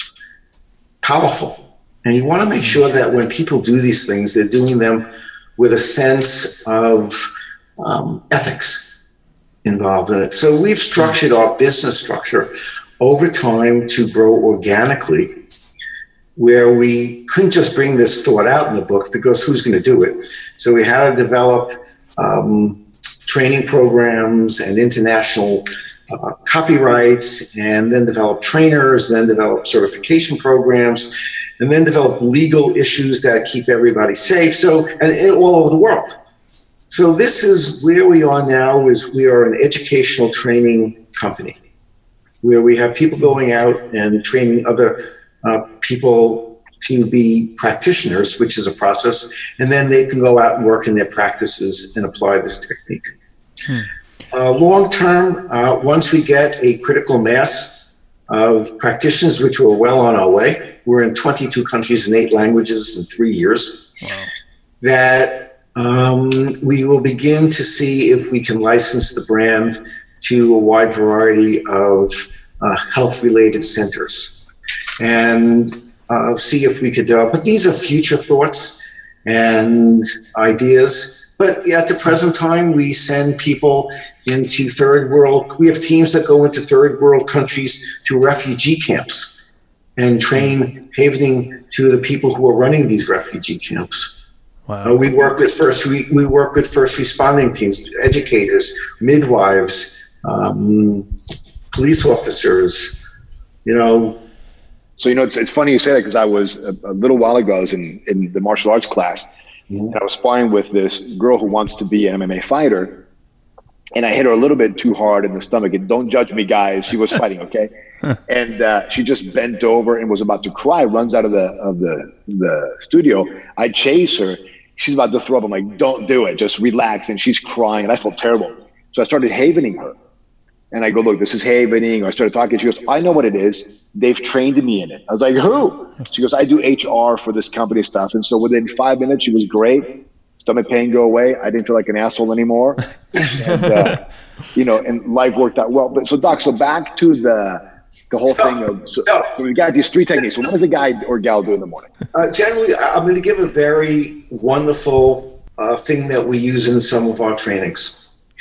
powerful. And you want to make sure that when people do these things, they're doing them with a sense of um, ethics involved in it. So we've structured our business structure over time to grow organically, where we couldn't just bring this thought out in the book because who's going to do it? So we had to develop um, training programs and international uh, copyrights, and then develop trainers, then develop certification programs, and then develop legal issues that keep everybody safe. So, and, and all over the world. So this is where we are now, is we are an educational training company where we have people going out and training other uh, people to be practitioners, which is a process, and then they can go out and work in their practices and apply this technique. Hmm. Uh, long term, uh, once we get a critical mass of practitioners, which we're well on our way, we're in twenty-two countries and eight languages in three years, wow. that um, we will begin to see if we can license the brand to a wide variety of uh, health-related centers, and uh, see if we could develop. But these are future thoughts and ideas. But at the present time, we send people into third world. We have teams that go into third world countries to refugee camps and train havening to the people who are running these refugee camps. Wow. Uh, we work with first. We, we work with first responding teams, educators, midwives, um, police officers. You know. So you know, it's, it's funny you say that, because I was a, a little while ago. I was in in the martial arts class. And I was sparring with this girl who wants to be an M M A fighter, and I hit her a little bit too hard in the stomach. And don't judge me, guys. She was fighting, okay? And uh, she just bent over and was about to cry. Runs out of the of the the studio. I chase her. She's about to throw up. I'm like, don't do it. Just relax. And she's crying, and I felt terrible. So I started havening her. And I go, look, this is havening. I started talking. She goes, I know what it is. They've trained me in it. I was like, who? She goes, I do H R for this company stuff. And so within five minutes, she was great. Stomach pain go away. I didn't feel like an asshole anymore. and, uh, you know, and life worked out well. But so, Doc, so back to the the whole so, thing of, so, so, so we got these three techniques. So what does a guy or gal do in the morning? Uh, generally, I'm going to give a very wonderful uh, thing that we use in some of our trainings.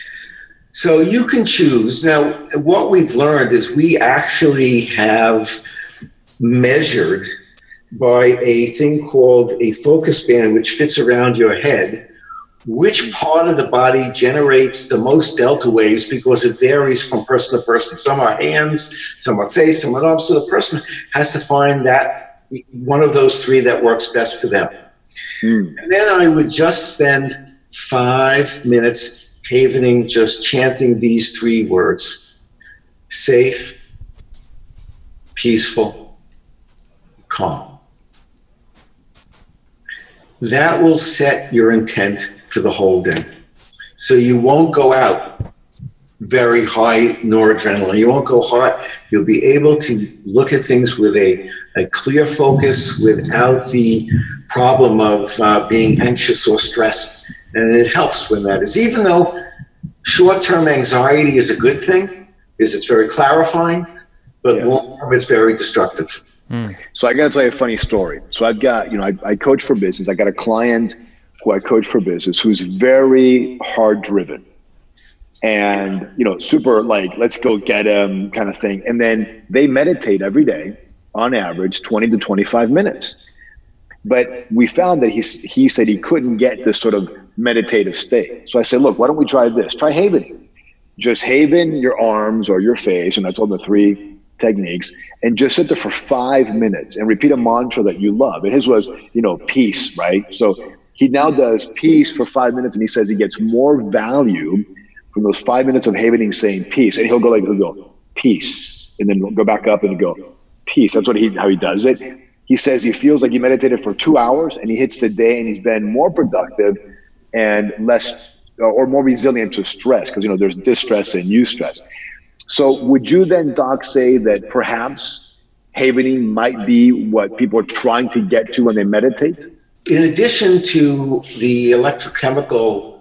So you can choose. Now, what we've learned is we actually have measured by a thing called a focus band, which fits around your head, which part of the body generates the most delta waves, because it varies from person to person. Some are hands, some are face, some are arms. So the person has to find that one of those three that works best for them. Mm. And then I would just spend five minutes havening, just chanting these three words: safe, peaceful, calm. That will set your intent for the whole day. So you won't go out very high noradrenaline. You won't go hot. You'll be able to look at things with a, a clear focus without the problem of uh, being anxious or stressed. And it helps when that is, even though short-term anxiety is a good thing, is it's very clarifying, but yeah. long-term it's very destructive. Mm. So I got to tell you a funny story. So I've got, you know, I, I coach for business. I got a client who I coach for business who's very hard-driven and, you know, super like, let's go get him kind of thing. And then they meditate every day, on average, twenty to twenty-five minutes. But we found that he, he said he couldn't get this sort of meditative state. So I said, look, why don't we try this? Try havening. Just haven your arms or your face, and I told him the three techniques, and just sit there for five minutes and repeat a mantra that you love. And his was, you know, peace, right? So he now does peace for five minutes, and he says he gets more value from those five minutes of havening saying peace. And he'll go like, he'll go, peace, and then go back up and go, peace. That's what he how he does it. He says he feels like he meditated for two hours and he hits the day and he's been more productive and less or more resilient to stress, because, you know, there's distress and eustress. So would you then, Doc, say that perhaps havening might be what people are trying to get to when they meditate? In addition to the electrochemical,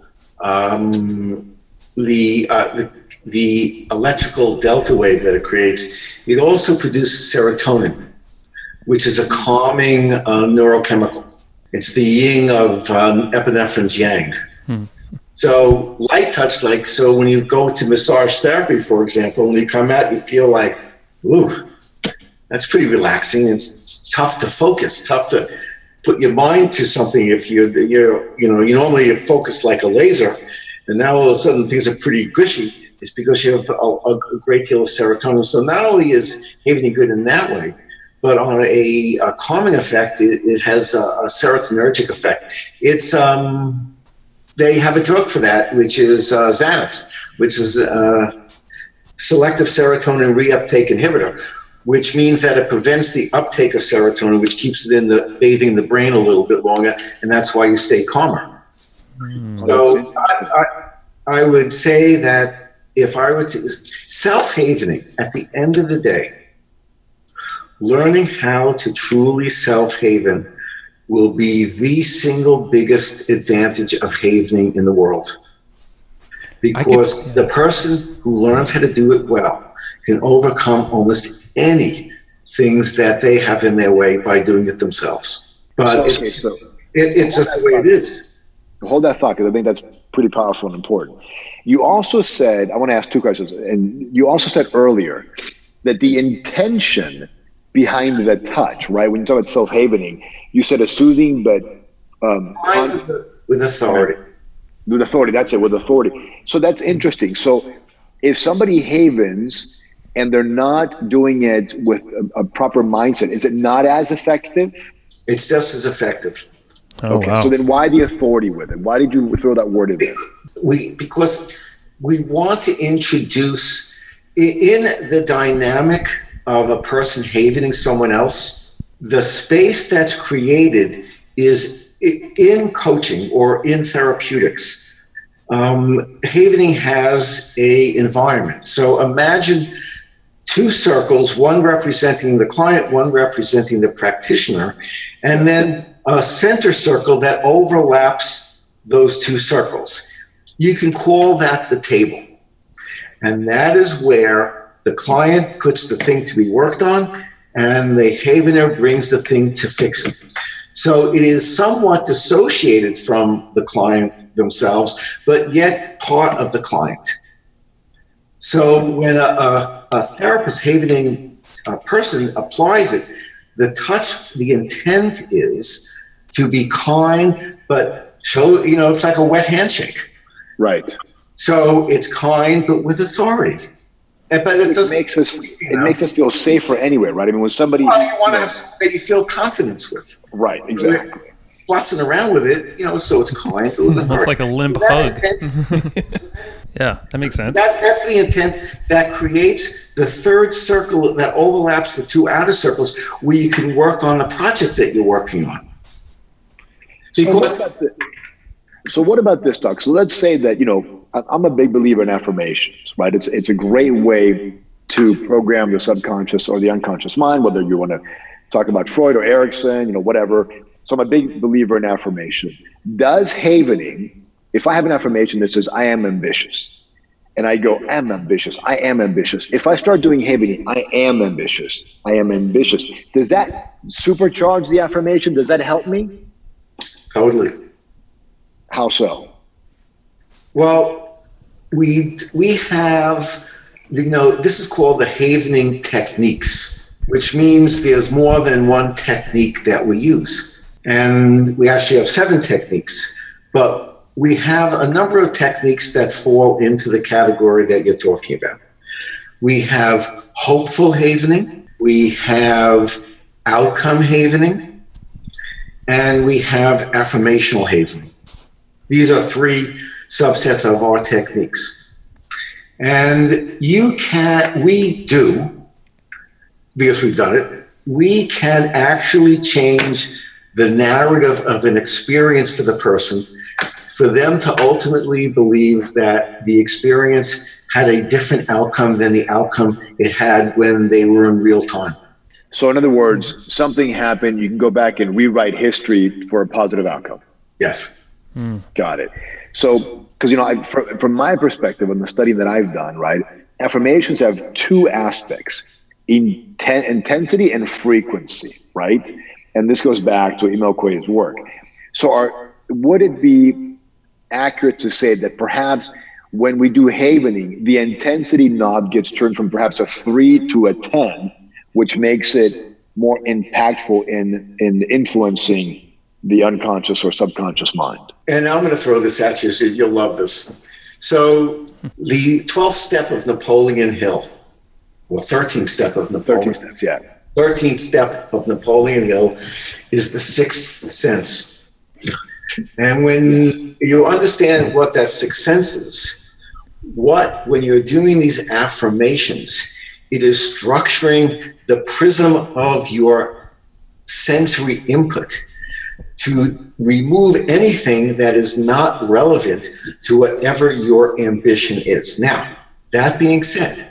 um, the, uh, the the electrical delta wave that it creates, it also produces serotonin, which is a calming uh, neurochemical. It's the yin of um, epinephrine's yang. Hmm. So light touch, like, so when you go to massage therapy, for example, when you come out, you feel like, ooh, that's pretty relaxing. It's tough to focus, tough to put your mind to something. If you, you're, you know, you normally focus like a laser, and now all of a sudden things are pretty gushy. It's because you have a, a great deal of serotonin. So not only is havening good in that way, but on a, a calming effect, it, it has a, a serotonergic effect. It's um, they have a drug for that, which is uh, Xanax, which is a selective serotonin reuptake inhibitor, which means that it prevents the uptake of serotonin, which keeps it in the bathing the brain a little bit longer, and that's why you stay calmer. Mm. So I, I, I would say that if I were to self-havening, at the end of the day, learning how to truly self-haven will be the single biggest advantage of havening in the world. Because the person who learns how to do it well can overcome almost any things that they have in their way by doing it themselves. But so, okay, it's, so it, it's just the way it is. Hold that thought, because I think that's pretty powerful and important. You also said, I want to ask two questions, and you also said earlier that the intention behind the touch, right? When you talk about self-havening, you said a soothing but um, con- with authority. With authority, that's it, with authority. So that's interesting. So if somebody havens and they're not doing it with a, a proper mindset, is it not as effective? It's just as effective. Oh, okay, wow. So then why the authority with it? Why did you throw that word in there? We, because we want to introduce, in the dynamic of a person havening someone else, the space that's created is in coaching or in therapeutics. Um, havening has a environment. So imagine two circles, one representing the client, one representing the practitioner, and then a center circle that overlaps those two circles. You can call that the table. And that is where the client puts the thing to be worked on, and the havener brings the thing to fix it. So it is somewhat dissociated from the client themselves, but yet part of the client. So when a, a, a therapist havening a person applies it, the touch, the intent is to be kind, but show, you know, it's like a wet handshake. Right. So it's kind, but with authority. But it, it makes us it know? makes us feel safer anyway, right? I mean, when somebody well, you want to have something that you feel confidence with, right? Exactly. Watson around with it, you know, so it's kind. It's like a limp hug. Yeah, that makes sense. That's that's the intent that creates the third circle that overlaps the two outer circles, where you can work on the project that you're working on. Because so what about, the, so what about this, Doc? So let's say that, you know, I'm a big believer in affirmations, right? It's it's a great way to program the subconscious or the unconscious mind, whether you want to talk about Freud or Erickson, you know, whatever. So I'm a big believer in affirmation. Does havening, if I have an affirmation that says, I am ambitious, and I go, I'm ambitious, I am ambitious. If I start doing havening, I am ambitious, I am ambitious. Does that supercharge the affirmation? Does that help me? Totally. How so? Well, we we have, you know, this is called the havening techniques, which means there's more than one technique that we use. And we actually have seven techniques, but we have a number of techniques that fall into the category that you're talking about. We have hopeful havening, we have outcome havening, and we have affirmational havening. These are three subsets of our techniques. And you can, we do, because we've done it, we can actually change the narrative of an experience for the person, for them to ultimately believe that the experience had a different outcome than the outcome it had when they were in real time. So in other words, something happened, you can go back and rewrite history for a positive outcome. Yes. Hmm. Got it. So, because, you know, I, from, from my perspective and the study that I've done, right, affirmations have two aspects, inten- intensity and frequency, right? And this goes back to Emil Coué's work. So are, would it be accurate to say that perhaps when we do havening, the intensity knob gets turned from perhaps a three to a ten, which makes it more impactful in, in influencing the unconscious or subconscious mind? And I'm going to throw this at you, so you'll love this. So the twelfth step of Napoleon Hill, or thirteenth step of Napoleon. thirteenth steps, yeah. thirteenth step of Napoleon Hill is the sixth sense. And when you understand what that sixth sense is. What, when you're doing these affirmations, it is structuring the prism of your sensory input to remove anything that is not relevant to whatever your ambition is. Now, that being said,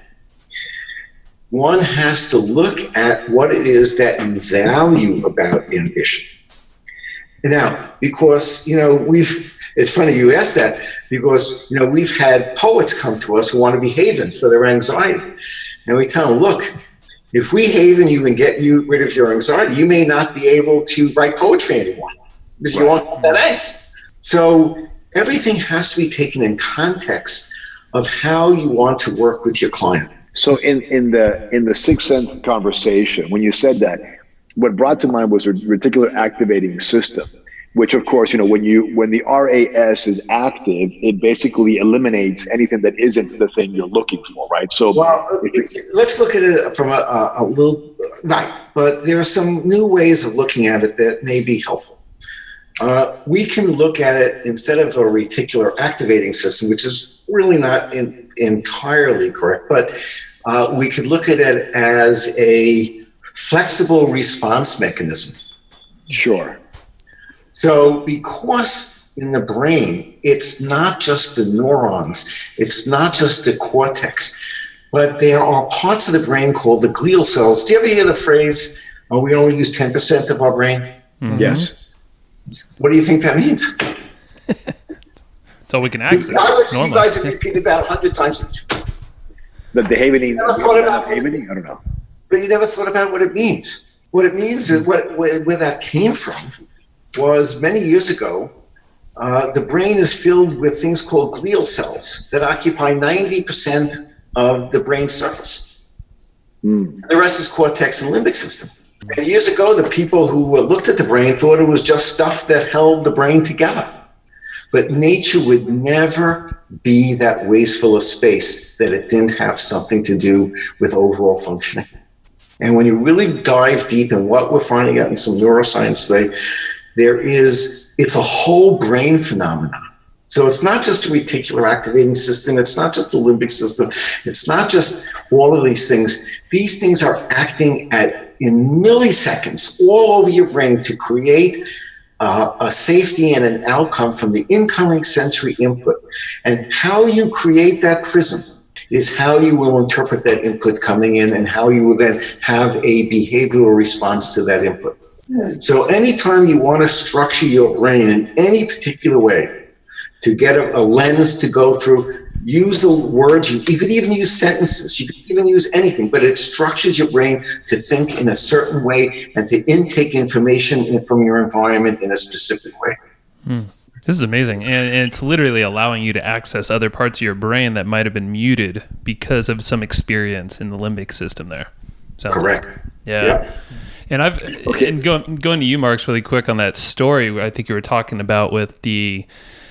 one has to look at what it is that you value about ambition. Now, because, you know, we've, it's funny you asked that, because, you know, we've had poets come to us who want to be haven for their anxiety. And we tell them, look, if we haven you and get you rid of your anxiety, you may not be able to write poetry anymore because you won't have that angst. So everything has to be taken in context of how you want to work with your client. So in, in the in the sixth sense conversation, when you said that, what brought to mind was a reticular activating system, which of course, you know, when you when the R A S is active, it basically eliminates anything that isn't the thing you're looking for, right? So well, let's look at it from a, a, a little, right, but there are some new ways of looking at it that may be helpful. Uh, we can look at it instead of a reticular activating system, which is really not in, entirely correct, but uh, we could look at it as a flexible response mechanism. Sure. So because in the brain, it's not just the neurons, it's not just the cortex, but there are parts of the brain called the glial cells. Do you ever hear the phrase, oh, we only use ten percent of our brain? Mm-hmm. Yes. What do you think that means? So we can access you guys, normally. you guys have repeated about a hundred times each. The, the havening, never thought about havening? I don't know. But you never thought about what it means. What it means is what where, where that came from was many years ago, uh, the brain is filled with things called glial cells that occupy ninety percent of the brain surface. Mm. The rest is cortex and limbic system. And years ago, the people who looked at the brain thought it was just stuff that held the brain together. But nature would never be that wasteful of space that it didn't have something to do with overall functioning. And when you really dive deep in what we're finding out in some neuroscience today, there is, it's a whole brain phenomenon. So it's not just a reticular activating system. It's not just the limbic system. It's not just all of these things. These things are acting at in milliseconds all over your brain to create uh, a safety and an outcome from the incoming sensory input. And how you create that prism is how you will interpret that input coming in and how you will then have a behavioral response to that input. So anytime you want to structure your brain in any particular way to get a, a lens to go through, use the words. You, you could even use sentences. You could even use anything, but it structures your brain to think in a certain way and to intake information in, from your environment in a specific way. Hmm. This is amazing. And, and it's literally allowing you to access other parts of your brain that might have been muted because of some experience in the limbic system there. Sounds Correct. Like. Yeah. yeah. And I've okay. and going going to you, Marks, really quick on that story. I think you were talking about with the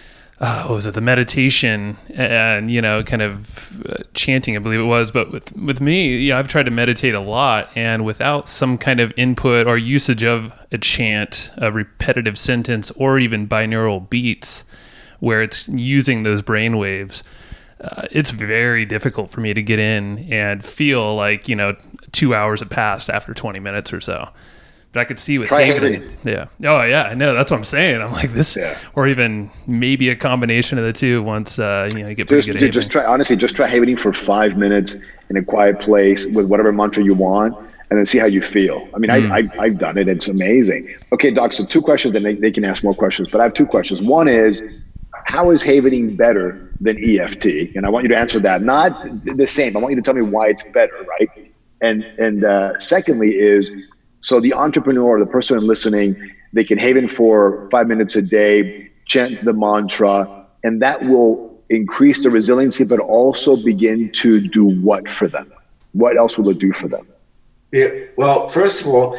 uh, what was it, the meditation and you know, kind of uh, chanting, I believe it was. But with with me, yeah, I've tried to meditate a lot, and without some kind of input or usage of a chant, a repetitive sentence, or even binaural beats, where it's using those brain waves. Uh, it's very difficult for me to get in and feel like, you know, two hours have passed after twenty minutes or so. But I could see with Try Haven, yeah. Oh yeah, I know. That's what I'm saying. I'm like this, yeah. Or even maybe a combination of the two. Once uh, you know, you get pretty just, good at just try. Honestly, just try havening for five minutes in a quiet place with whatever mantra you want, and then see how you feel. I mean, mm. I, I I've done it. It's amazing. Okay, Doc. So two questions, and they, they can ask more questions. But I have two questions. One is, how is havening better than E F T? And I want you to answer that. Not the same. I want you to tell me why it's better, right? And and uh, secondly is, so the entrepreneur, the person listening, they can haven for five minutes a day, chant the mantra, and that will increase the resiliency, but also begin to do what for them? What else will it do for them? Yeah, well, first of all,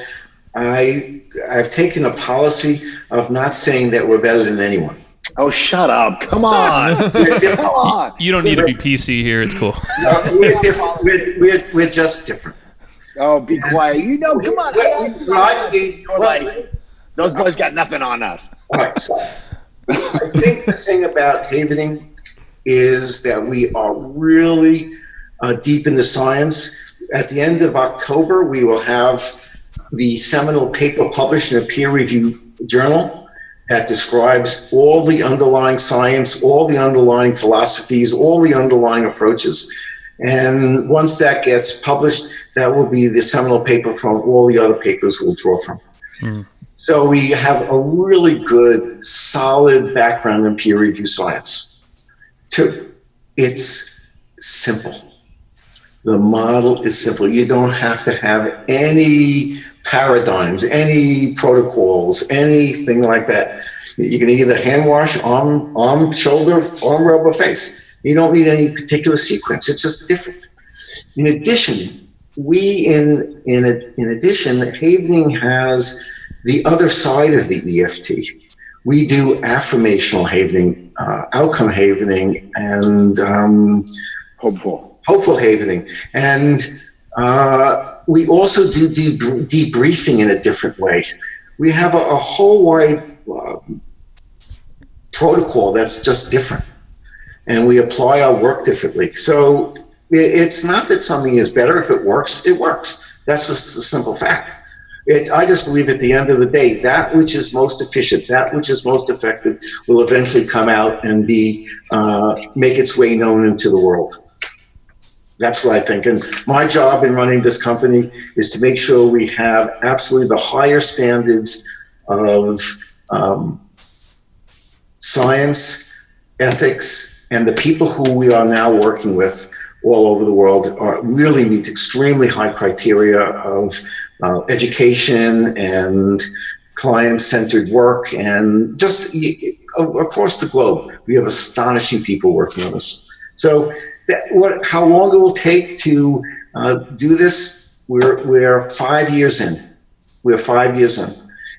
I I've taken a policy of not saying that we're better than anyone. Oh, shut up. Come on. Come on. You don't need to be P C here. It's cool. No, we're, different. We're, we're, we're just different. Oh, be quiet. You know, come on. We're, we're, You're like, those boys got nothing on us. All right. So I think the thing about Havening is that we are really uh, deep in the science. At the end of October, we will have the seminal paper published in a peer-reviewed journal that describes all the underlying science, all the underlying philosophies, all the underlying approaches. And once that gets published, that will be the seminal paper from all the other papers we'll draw from. Mm. So we have a really good, solid background in peer review science. Two, it's simple. The model is simple. You don't have to have any paradigms, any protocols, anything like that. You can either hand wash, arm, arm, shoulder, arm rub, or face. You don't need any particular sequence. It's just different. In addition, we in in in addition, Havening has the other side of the E F T. We do affirmational Havening, uh, outcome Havening, and um, hopeful, hopeful Havening, and uh, we also do debr- debriefing in a different way. We have a, a whole wide uh, protocol that's just different, and we apply our work differently. So it, it's not that something is better. If it works, it works. That's just a simple fact. It, I just believe at the end of the day, that which is most efficient, that which is most effective, will eventually come out and be uh, make its way known into the world. That's what I think. And my job in running this company is to make sure we have absolutely the higher standards of um, science, ethics, and the people who we are now working with all over the world are really meet extremely high criteria of Uh, education and client-centered work, and just uh, across the globe, we have astonishing people working on this. So, that, what? How long it will take to uh, do this? We're we're five years in. We're five years in,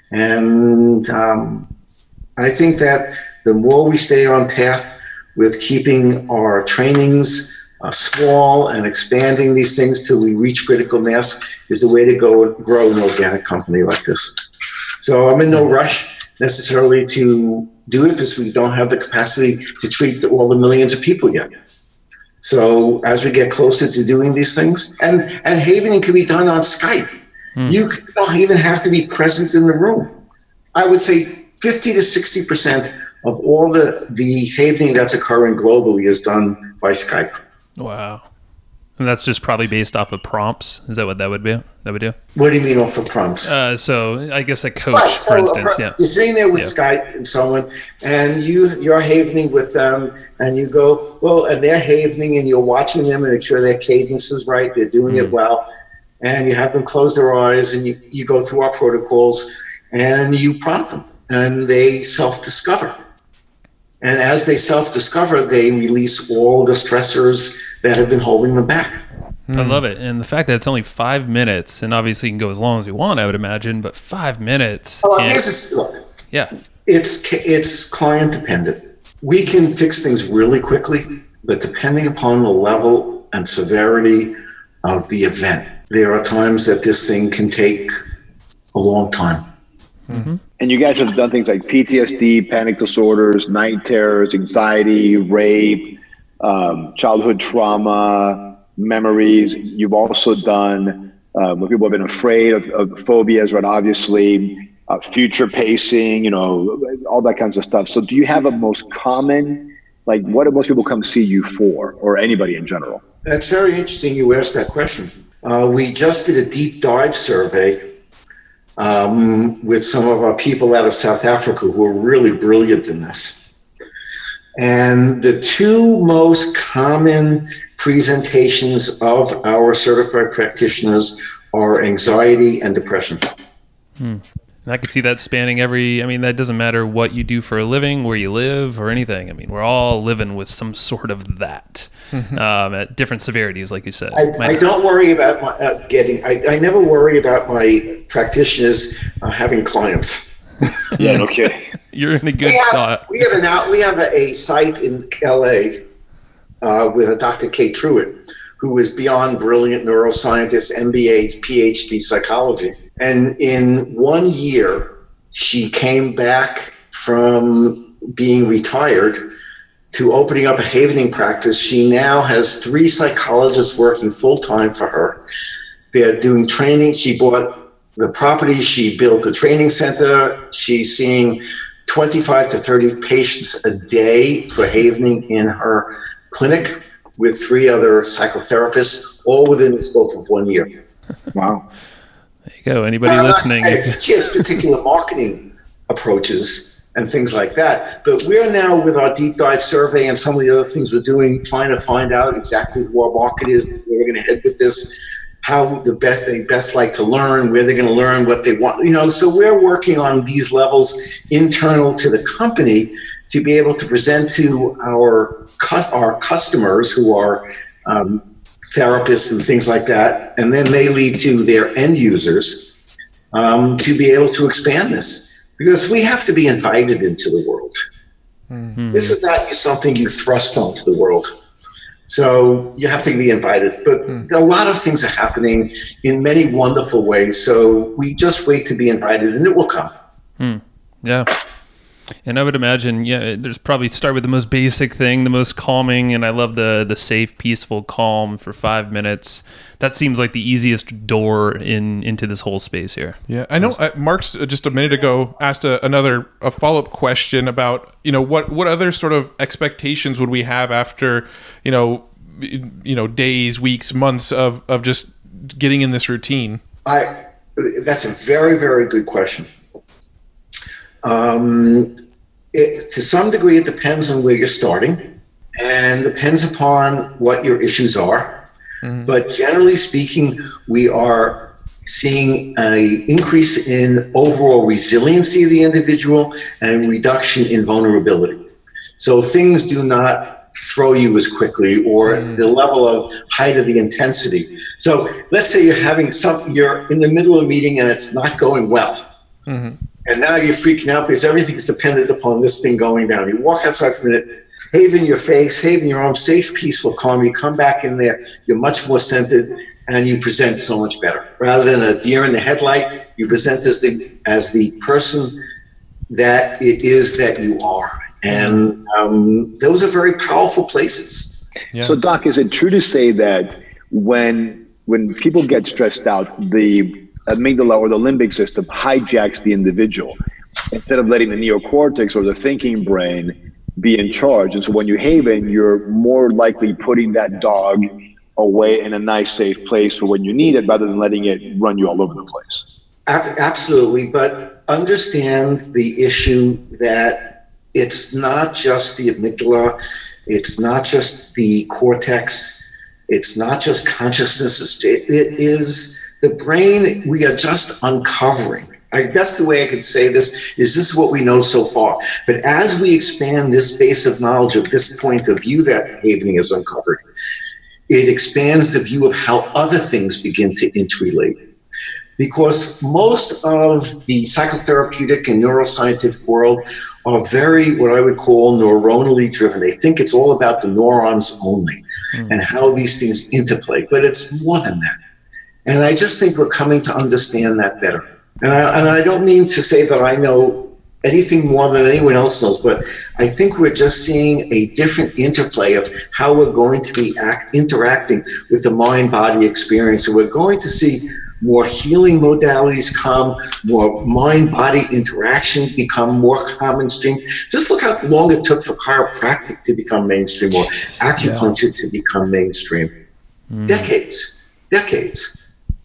and um, I think that the more we stay on path with keeping our trainings Uh, small and expanding these things till we reach critical mass is the way to go grow an organic company like this. So I'm in no rush necessarily to do it because we don't have the capacity to treat the, all the millions of people yet. So as we get closer to doing these things, and, and Havening can be done on Skype. Hmm. You don't even have to be present in the room. I would say fifty to sixty percent of all the, the Havening that's occurring globally is done by Skype. Wow. And that's just probably based off of prompts. Is that what that would be? That would do? What do you mean off of prompts? Uh, so I guess a coach, right, so for instance. Yeah. You're sitting there with yeah. Skype and someone, and you, you're Havening with them, and you go, well, and they're Havening, and you're watching them and make sure their cadence is right, they're doing mm. it well, and you have them close their eyes, and you, you go through our protocols, and you prompt them, and they self-discover. And as they self-discover, they release all the stressors that have been holding them back. I love it. And the fact that it's only five minutes, and obviously you can go as long as you want, I would imagine, but five minutes. Oh, here's this, look. Yeah. It's, it's client dependent. We can fix things really quickly, but depending upon the level and severity of the event, there are times that this thing can take a long time. Mm-hmm. And you guys have done things like P T S D, panic disorders, night terrors, anxiety, rape, um, childhood trauma, memories. You've also done uh, when people have been afraid of, of phobias, right? Obviously, uh, future pacing, you know, all that kinds of stuff. So do you have a most common, like what do most people come see you for, or anybody in general? That's very interesting you asked that question. Uh, we just did a deep dive survey Um, with some of our people out of South Africa who are really brilliant in this. And the two most common presentations of our certified practitioners are anxiety and depression. Hmm. And I could see that spanning every, I mean, that doesn't matter what you do for a living, where you live, or anything. I mean, we're all living with some sort of that mm-hmm. um, at different severities, like you said. I, I don't worry about my, uh, getting, I, I never worry about my practitioners uh, having clients. Yeah, okay. You're in a good we have, spot. We have, an out, we have a, a site in L A uh, with a Doctor Kate Truitt, who is beyond brilliant neuroscientist, M B A, P H D psychology. And in one year, she came back from being retired to opening up a havening practice. She now has three psychologists working full-time for her. They're doing training. She bought the property. She built a training center. She's seeing twenty-five to thirty patients a day for havening in her clinic with three other psychotherapists, all within the scope of one year. Wow. There you go. Anybody Now, listening? She has particular marketing approaches and things like that. But we're now, with our deep dive survey and some of the other things we're doing, trying to find out exactly who our market is, where we're going to head with this, how the best they best like to learn, where they're going to learn, what they want. You know, so we're working on these levels internal to the company to be able to present to our our customers who are um, therapists and things like that, and then they lead to their end users um, to be able to expand this. Because we have to be invited into the world. Mm-hmm. This is not something you thrust onto the world. So you have to be invited. But mm. a lot of things are happening in many wonderful ways. So we just wait to be invited, and it will come. Mm. Yeah. And I would imagine, yeah, there's probably start with the most basic thing, the most calming, and I love the the safe, peaceful calm for five minutes. That seems like the easiest door in into this whole space here. Yeah, I know. Uh, Mark's uh, just a minute ago asked a, another a follow up question about, you know, what what other sort of expectations would we have after, you know, you know, days, weeks, months of of just getting in this routine. I that's a very very good question. Um, it, to some degree, it depends on where you're starting and depends upon what your issues are. Mm-hmm. But generally speaking, we are seeing an increase in overall resiliency of the individual and reduction in vulnerability. So things do not throw you as quickly, or mm-hmm. the level of height of the intensity. So let's say you're having some, you're in the middle of a meeting and it's not going well. Mm-hmm. And now you're freaking out because everything's dependent upon this thing going down. You walk outside for a minute, haven your face, haven your arms, safe, peaceful, calm. You come back in there, you're much more centered, and you present so much better. Rather than a deer in the headlight, you present as the, as the person that it is that you are. And um, those are very powerful places. Yeah. So, Doc, is it true to say that when when people get stressed out, the amygdala or the limbic system hijacks the individual instead of letting the neocortex or the thinking brain be in charge? And so when you haven, you're more likely putting that dog away in a nice, safe place for when you need it, rather than letting it run you all over the place. Absolutely. But understand the issue that it's not just the amygdala, it's not just the cortex, it's not just consciousness, it is the brain. We are just uncovering. I, that's the way I could say this, is this is what we know so far. But as we expand this base of knowledge of this point of view that havening is uncovered, it expands the view of how other things begin to interrelate. Because most of the psychotherapeutic and neuroscientific world are very, what I would call, neuronally driven. They think it's all about the neurons only mm. and how these things interplay. But it's more than that. And I just think we're coming to understand that better. And I, and I don't mean to say that I know anything more than anyone else knows, but I think we're just seeing a different interplay of how we're going to be act, interacting with the mind-body experience. So we're going to see more healing modalities come, more mind-body interaction become more common stream. Just look how long it took for chiropractic to become mainstream, or acupuncture yeah. to become mainstream. Mm. Decades, decades.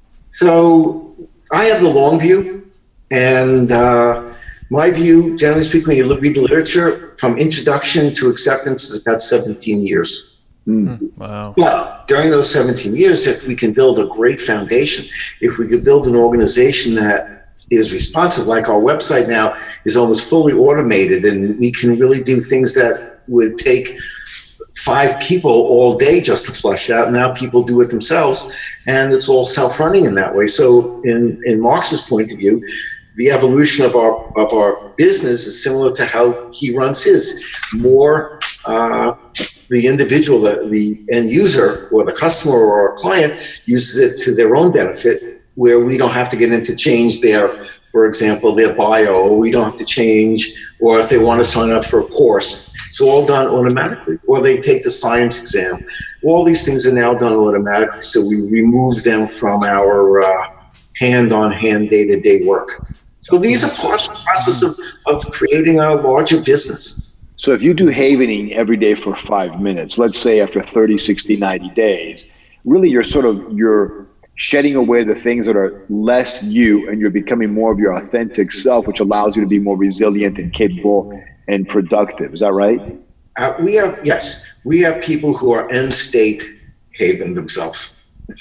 So I have the long view, and uh, my view, generally speaking, when you read the literature, from introduction to acceptance is about seventeen years. Mm. Wow. But during those seventeen years, if we can build a great foundation, if we could build an organization that is responsive, like our website now is almost fully automated, and we can really do things that would take five people all day just to flush out. Now people do it themselves, and it's all self-running in that way. So in, in Marx's point of view, the evolution of our of our business is similar to how he runs his. More uh, the individual, the, the end user or the customer or our client uses it to their own benefit, where we don't have to get into change their for example, their bio, we don't have to change, or if they want to sign up for a course, it's all done automatically. Or they take the science exam. All these things are now done automatically, so we remove them from our uh, hand-on-hand, day-to-day work. So these are parts of the process of, of creating a larger business. So if you do havening every day for five minutes, let's say after thirty, sixty, ninety days, really you're sort of, you're shedding away the things that are less you, and you're becoming more of your authentic self, which allows you to be more resilient and capable and productive. Is that right? Uh, we have, yes, we have people who are end state haven themselves.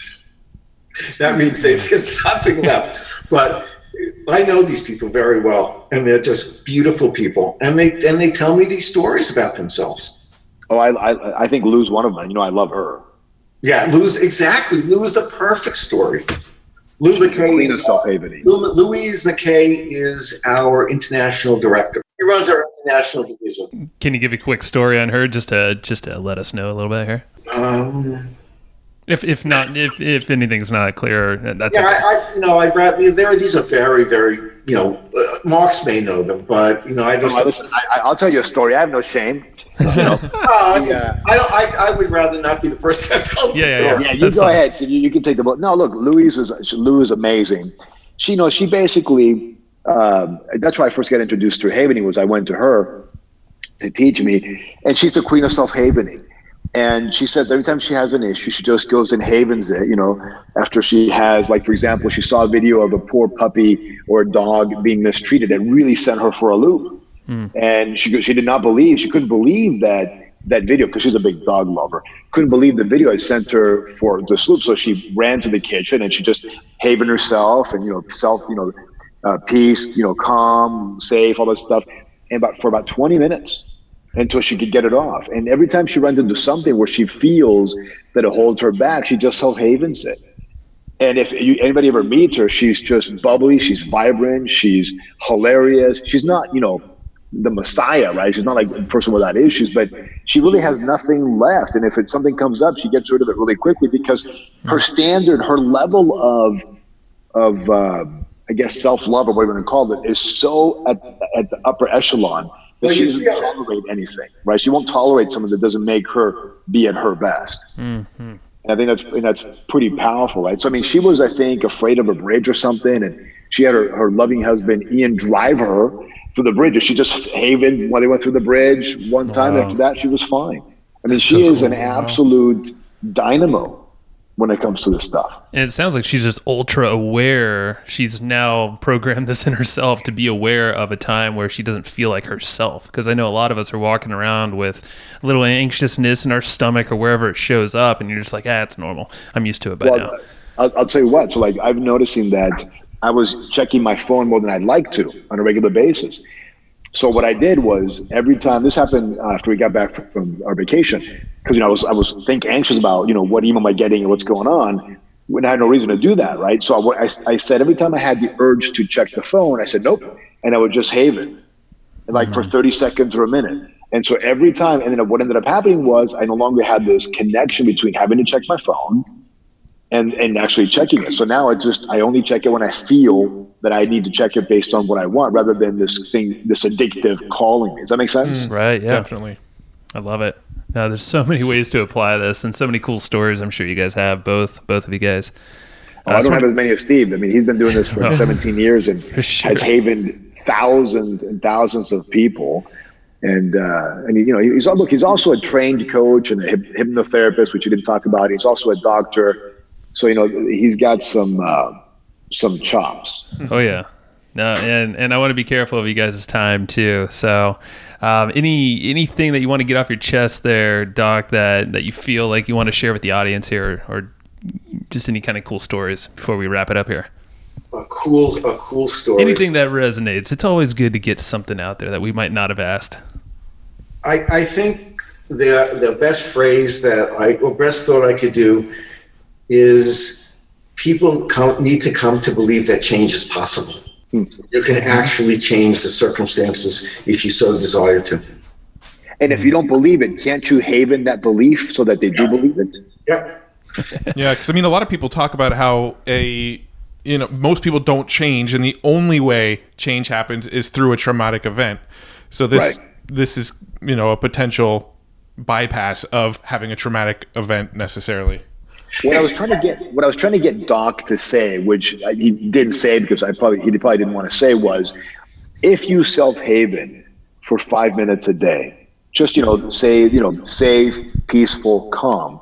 That means they, there's nothing left. But I know these people very well, and they're just beautiful people. And they and they tell me these stories about themselves. Oh, I I, I think Lou's one of them. You know, I love her. Yeah, Lou's, exactly. Lou is the perfect story. Lou McKay is, Lou, Louise McKay is our international director. He runs our international division. Can you give a quick story on her, just to just to let us know a little bit here? Um, if if not if if anything's not clear, that's yeah. okay. I, I you know I've read there. These are very very you know uh, Marks may know them, but you know I just. No, listen, I, I'll tell you a story. I have no shame. You know? uh, yeah. I don't. I, I would rather not be the person that tells yeah, the yeah, story. yeah. Yeah, you That's go fine. ahead. So you, you can take the book. No, look, Louise is Lou is amazing. She you knows she basically. Um, that's why I first got introduced to havening. Was I went to her to teach me, and she's the queen of self havening. And she says every time she has an issue, she just goes and havens it. You know, after she has, like for example, she saw a video of a poor puppy or a dog being mistreated that really sent her for a loop. Mm. And she she did not believe, she couldn't believe that. that video, because she's a big dog lover, couldn't believe the video had sent her for the loop. So she ran to the kitchen and she just haven herself and, you know, self, you know, uh, peace, you know, calm, safe, all that stuff. And about for about twenty minutes until she could get it off. And every time she runs into something where she feels that it holds her back, she just self-havens it. And if you, anybody ever meets her, she's just bubbly, she's vibrant, she's hilarious. She's not, you know, the Messiah, right? She's not like a person without issues, but she really has nothing left. And if it, something comes up, she gets rid of it really quickly because her standard, her level of, of uh, I guess, self-love or whatever you want to call it, is so at, at the upper echelon that she doesn't tolerate anything, right? She won't tolerate someone that doesn't make her be at her best. Mm-hmm. And I think that's and that's pretty powerful, right? So, I mean, she was, I think, afraid of a bridge or something, and she had her, her loving husband, Ian, drive her through the bridge. She just havened while they went through the bridge one time. Wow. After that, she was fine. I mean, That's she so is cool. an absolute wow. dynamo when it comes to this stuff. And it sounds like she's just ultra aware. She's now programmed this in herself to be aware of a time where she doesn't feel like herself. Because I know a lot of us are walking around with a little anxiousness in our stomach or wherever it shows up, and you're just like, ah, it's normal. I'm used to it by well, now. I'll, I'll tell you what. So, like, I'm noticing that I was checking my phone more than I'd like to on a regular basis. So what I did was every time this happened after we got back from, from our vacation, because you know I was I was think anxious about you know what email am I getting and what's going on, when I had no reason to do that, right? So I, I, I said every time I had the urge to check the phone, I said nope, and I would just haven, and like mm-hmm. for thirty seconds or a minute. And so every time, and then what ended up happening was I no longer had this connection between having to check my phone and and actually checking it. So now I just I only check it when I feel that I need to check it based on what I want, rather than this thing, this addictive calling me. Does that make sense? Mm, right. Yeah. Definitely. I love it. Now, there's so many ways to apply this, and so many cool stories. I'm sure you guys have both, both of you guys. Oh, uh, I don't have as many as Steve. I mean, he's been doing this for oh, seventeen years and sure. has havened thousands and thousands of people. And uh, and you know, he's look, he's also a trained coach and a hypnotherapist, which you didn't talk about. He's also a doctor, so you know, he's got some. Uh, some chops. Oh yeah. No, and, and I want to be careful of you guys' time too. So um, any anything that you want to get off your chest there, Doc, that, that you feel like you want to share with the audience here, or just any kind of cool stories before we wrap it up here? A cool a cool story. Anything that resonates. It's always good to get something out there that we might not have asked. I, I think the the best phrase that I or best thought I could do is people come, need to come to believe that change is possible. Hmm. You can actually change the circumstances if you so desire to. And if you don't believe it, can't you haven that belief so that they yeah. do believe it? Yeah. Yeah, because I mean, a lot of people talk about how a you know, most people don't change, and the only way change happens is through a traumatic event. So this Right. this is, you know, a potential bypass of having a traumatic event necessarily. What I was trying to get, what I was trying to get Doc to say, which he didn't say because I probably he probably didn't want to say, was if you self-haven for five minutes a day, just you know, say you know, safe, peaceful, calm,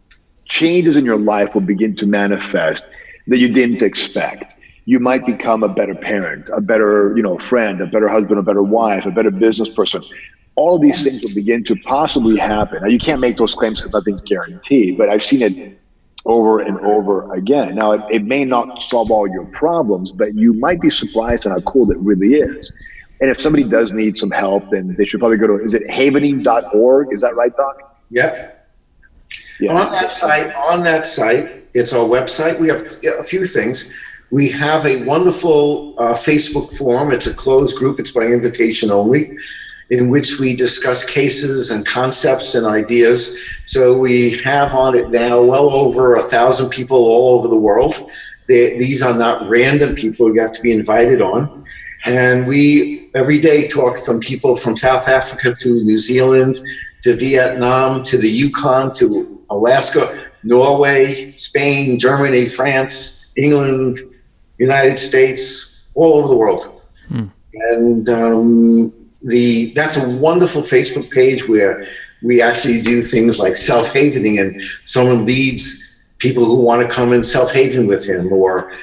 changes in your life will begin to manifest that you didn't expect. You might become a better parent, a better you know friend, a better husband, a better wife, a better business person. All of these things will begin to possibly happen. Now, you can't make those claims because nothing's guaranteed, but I've seen it over and over again. Now, it, it may not solve all your problems, but you might be surprised at how cool it really is. And if somebody does need some help, then they should probably go to, is it havening dot org? Is that right, Doc? Yep. Yeah. On that site, on that site, it's our website. We have a few things. We have a wonderful uh, Facebook forum. It's a closed group. It's by invitation only, in which we discuss cases and concepts and ideas. So we have on it now well over a thousand people all over the world. They, these are not random people. You have to be invited on. And we every day talk from people from South Africa to New Zealand, to Vietnam, to the Yukon, to Alaska, Norway, Spain, Germany, France, England, United States, all over the world. Hmm. And um, The that's a wonderful Facebook page where we actually do things like self-havening, and someone leads people who want to come and self-haven with him, or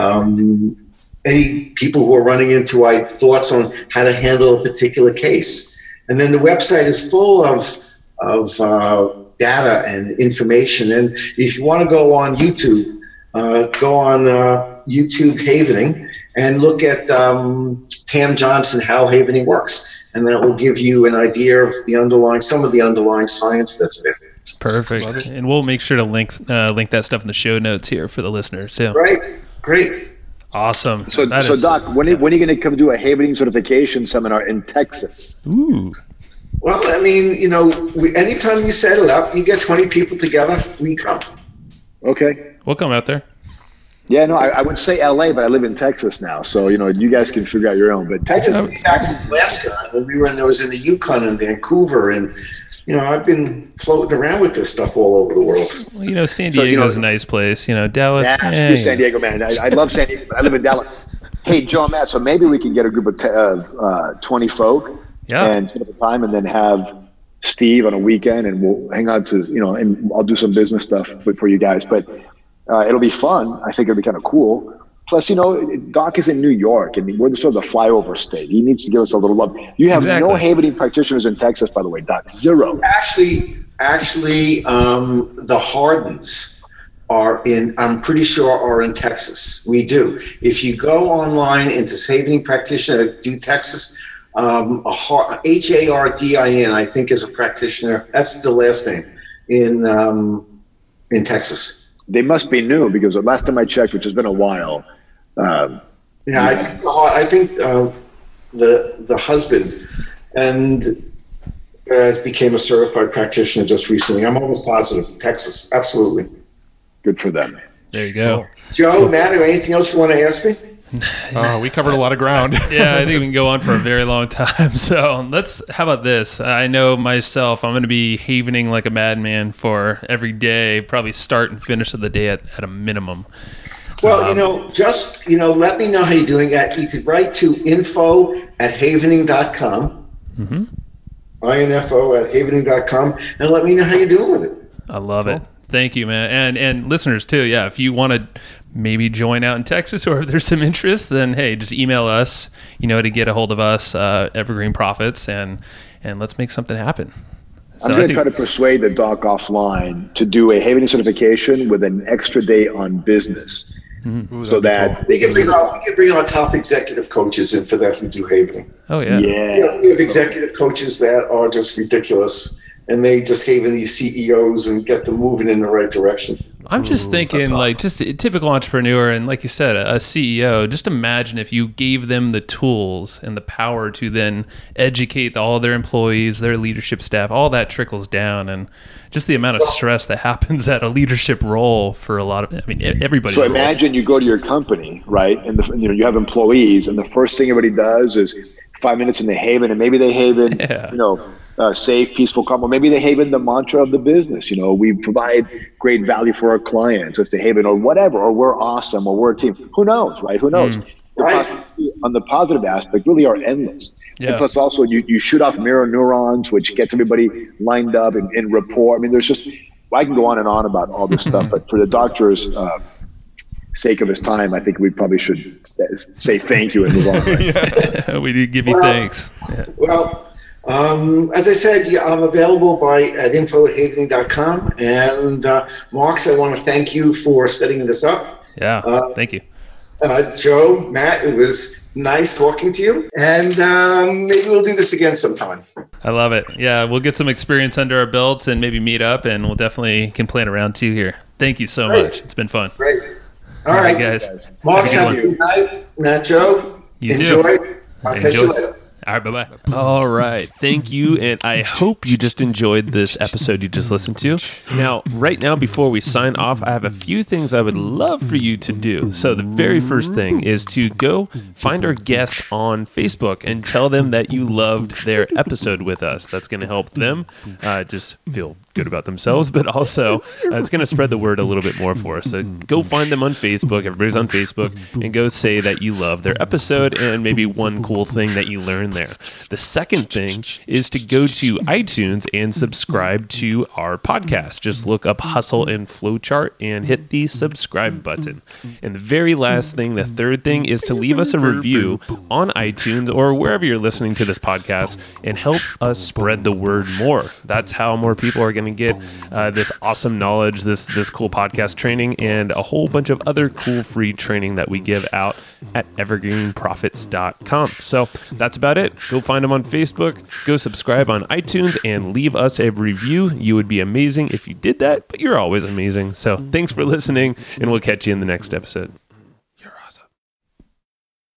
um, any people who are running into like, thoughts on how to handle a particular case. And then the website is full of of uh, data and information. And if you want to go on YouTube, uh, go on uh, YouTube Havening and look at um, Tam Johnson, how havening works. And that will give you an idea of the underlying, some of the underlying science that's there. Perfect. And we'll make sure to link uh, link that stuff in the show notes here for the listeners too. Great, great. Awesome. So, That so is- Doc, when are, when are you going to come do a havening certification seminar in Texas? Ooh. Well, I mean, you know, we, anytime you set it up, you get twenty people together, we come. Okay. We'll come out there. Yeah, no, I, I would say L A, but I live in Texas now, so you know you guys can figure out your own. But I Texas, just came back from Alaska, and we were in, I was in the Yukon and Vancouver, and you know, I've been floating around with this stuff all over the world. Well, you know, San So, Diego's you know- a nice place. You know, Dallas. yeah, eh, you're San Diego, man. I, I love San Diego, but I live in Dallas. Hey, Joe and Matt, so maybe we can get a group of t- uh, uh, twenty folk Yeah. and set up a time, and then have Steve on a weekend, and we'll hang out to you know, and I'll do some business stuff for, for you guys. But uh, it'll be fun. I think it'll be kind of cool. Plus, you know, Doc is in New York, and we're the sort of the flyover state. He needs to give us a little love. You have Exactly. no havening practitioners in Texas, by the way, Doc. Zero. Actually, actually, um, the Hardens are in, I'm pretty sure are in Texas. We do. If you go online into Havening Practitioner, do Texas, um, a Har- H A R D I N, I think is a practitioner. That's the last name in, um, in Texas. They must be new because the last time I checked, which has been a while, um, Yeah, I think, the Har- I think uh, the, the husband and uh, became a certified practitioner just recently. I'm almost positive. Texas, absolutely. good for them. There you go. Joe, Matt, or anything else you want to ask me? Uh, we covered a lot of ground. Yeah, I think we can go on for a very long time. So let's, how about this? I know myself, I'm going to be havening like a madman for every day, probably start and finish of the day at, at a minimum. Well, Um, you know, just, you know, let me know how you're doing that. You could write to info at havening dot com, Mm-hmm. info at havening dot com, and let me know how you're doing with it. I love it. Thank you, man. And and listeners too. Yeah, if you want to maybe join out in Texas, or if there's some interest, then hey, just email us. You know, to get a hold of us, uh, Evergreen Profits, and and let's make something happen. So I'm I going to think- try to persuade the doc offline to do a havening certification with an extra day on business, Ooh, so that'd be that We can bring our, we can bring our top executive coaches in for that who do havening. Oh yeah. yeah, We have, we have executive coaches that are just ridiculous, and they just haven these C E Os and get them moving in the right direction. I'm just thinking, awesome. like, just a typical entrepreneur, and like you said, a, a C E O. Just imagine if you gave them the tools and the power to then educate all their employees, their leadership staff. All that trickles down, and just the amount of stress that happens at a leadership role for a lot of. I mean, everybody. So imagine you go to your company, right, and the, you know you have employees, and the first thing everybody does is five minutes in the Haven, and maybe they Haven, yeah. you know. Uh, safe, peaceful, calm. Or maybe they Haven the mantra of the business. You know, we provide great value for our clients. It's the Haven, or whatever, or we're awesome, or we're a team. Who knows, right? Who knows? Mm. The Right. possibilities on the positive aspect really are endless. Yeah. And plus, also you you shoot off mirror neurons, which gets everybody lined up in, in rapport. I mean, there's just I can go on and on about all this stuff, but for the doctor's uh, sake of his time, I think we probably should say thank you and move on. Right? we do give you Well, thanks. Yeah. Well, um, as I said, yeah, I'm available by at info at havening dot com. And uh, Marks, I want to thank you for setting this up. Yeah. Uh, Thank you. Uh, Joe, Matt, it was nice talking to you. And um, maybe we'll do this again sometime. I love it. Yeah, we'll get some experience under our belts and maybe meet up, and we'll definitely can plan a round two here. Thank you so Great. much. It's been fun. Great. All All right, right, guys. Marks, Have have a a good good night. Matt, Joe, You too. enjoy. I'll catch you Enjoy. later. All right, bye-bye. All right. Thank you. And I hope you just enjoyed this episode you just listened to. Now, right now, before we sign off, I have a few things I would love for you to do. So the very first thing is to go find our guest on Facebook and tell them that you loved their episode with us. That's going to help them uh, just feel good about themselves, but also uh, it's going to spread the word a little bit more for us. So go find them on Facebook. Everybody's on Facebook, and go say that you love their episode and maybe one cool thing that you learned there. The second thing is to go to iTunes and subscribe to our podcast. Just look up Hustle and Flowchart and hit the subscribe button. And the very last thing, the third thing, is to leave us a review on iTunes or wherever you're listening to this podcast and help us spread the word more. That's how more people are going to get uh, this awesome knowledge, this this cool podcast training, and a whole bunch of other cool free training that we give out at evergreen profits dot com. So that's about it. Go find them on Facebook, go subscribe on iTunes, and leave us a review. You would be amazing if you did that, but you're always amazing. So thanks for listening, and we'll catch you in the next episode.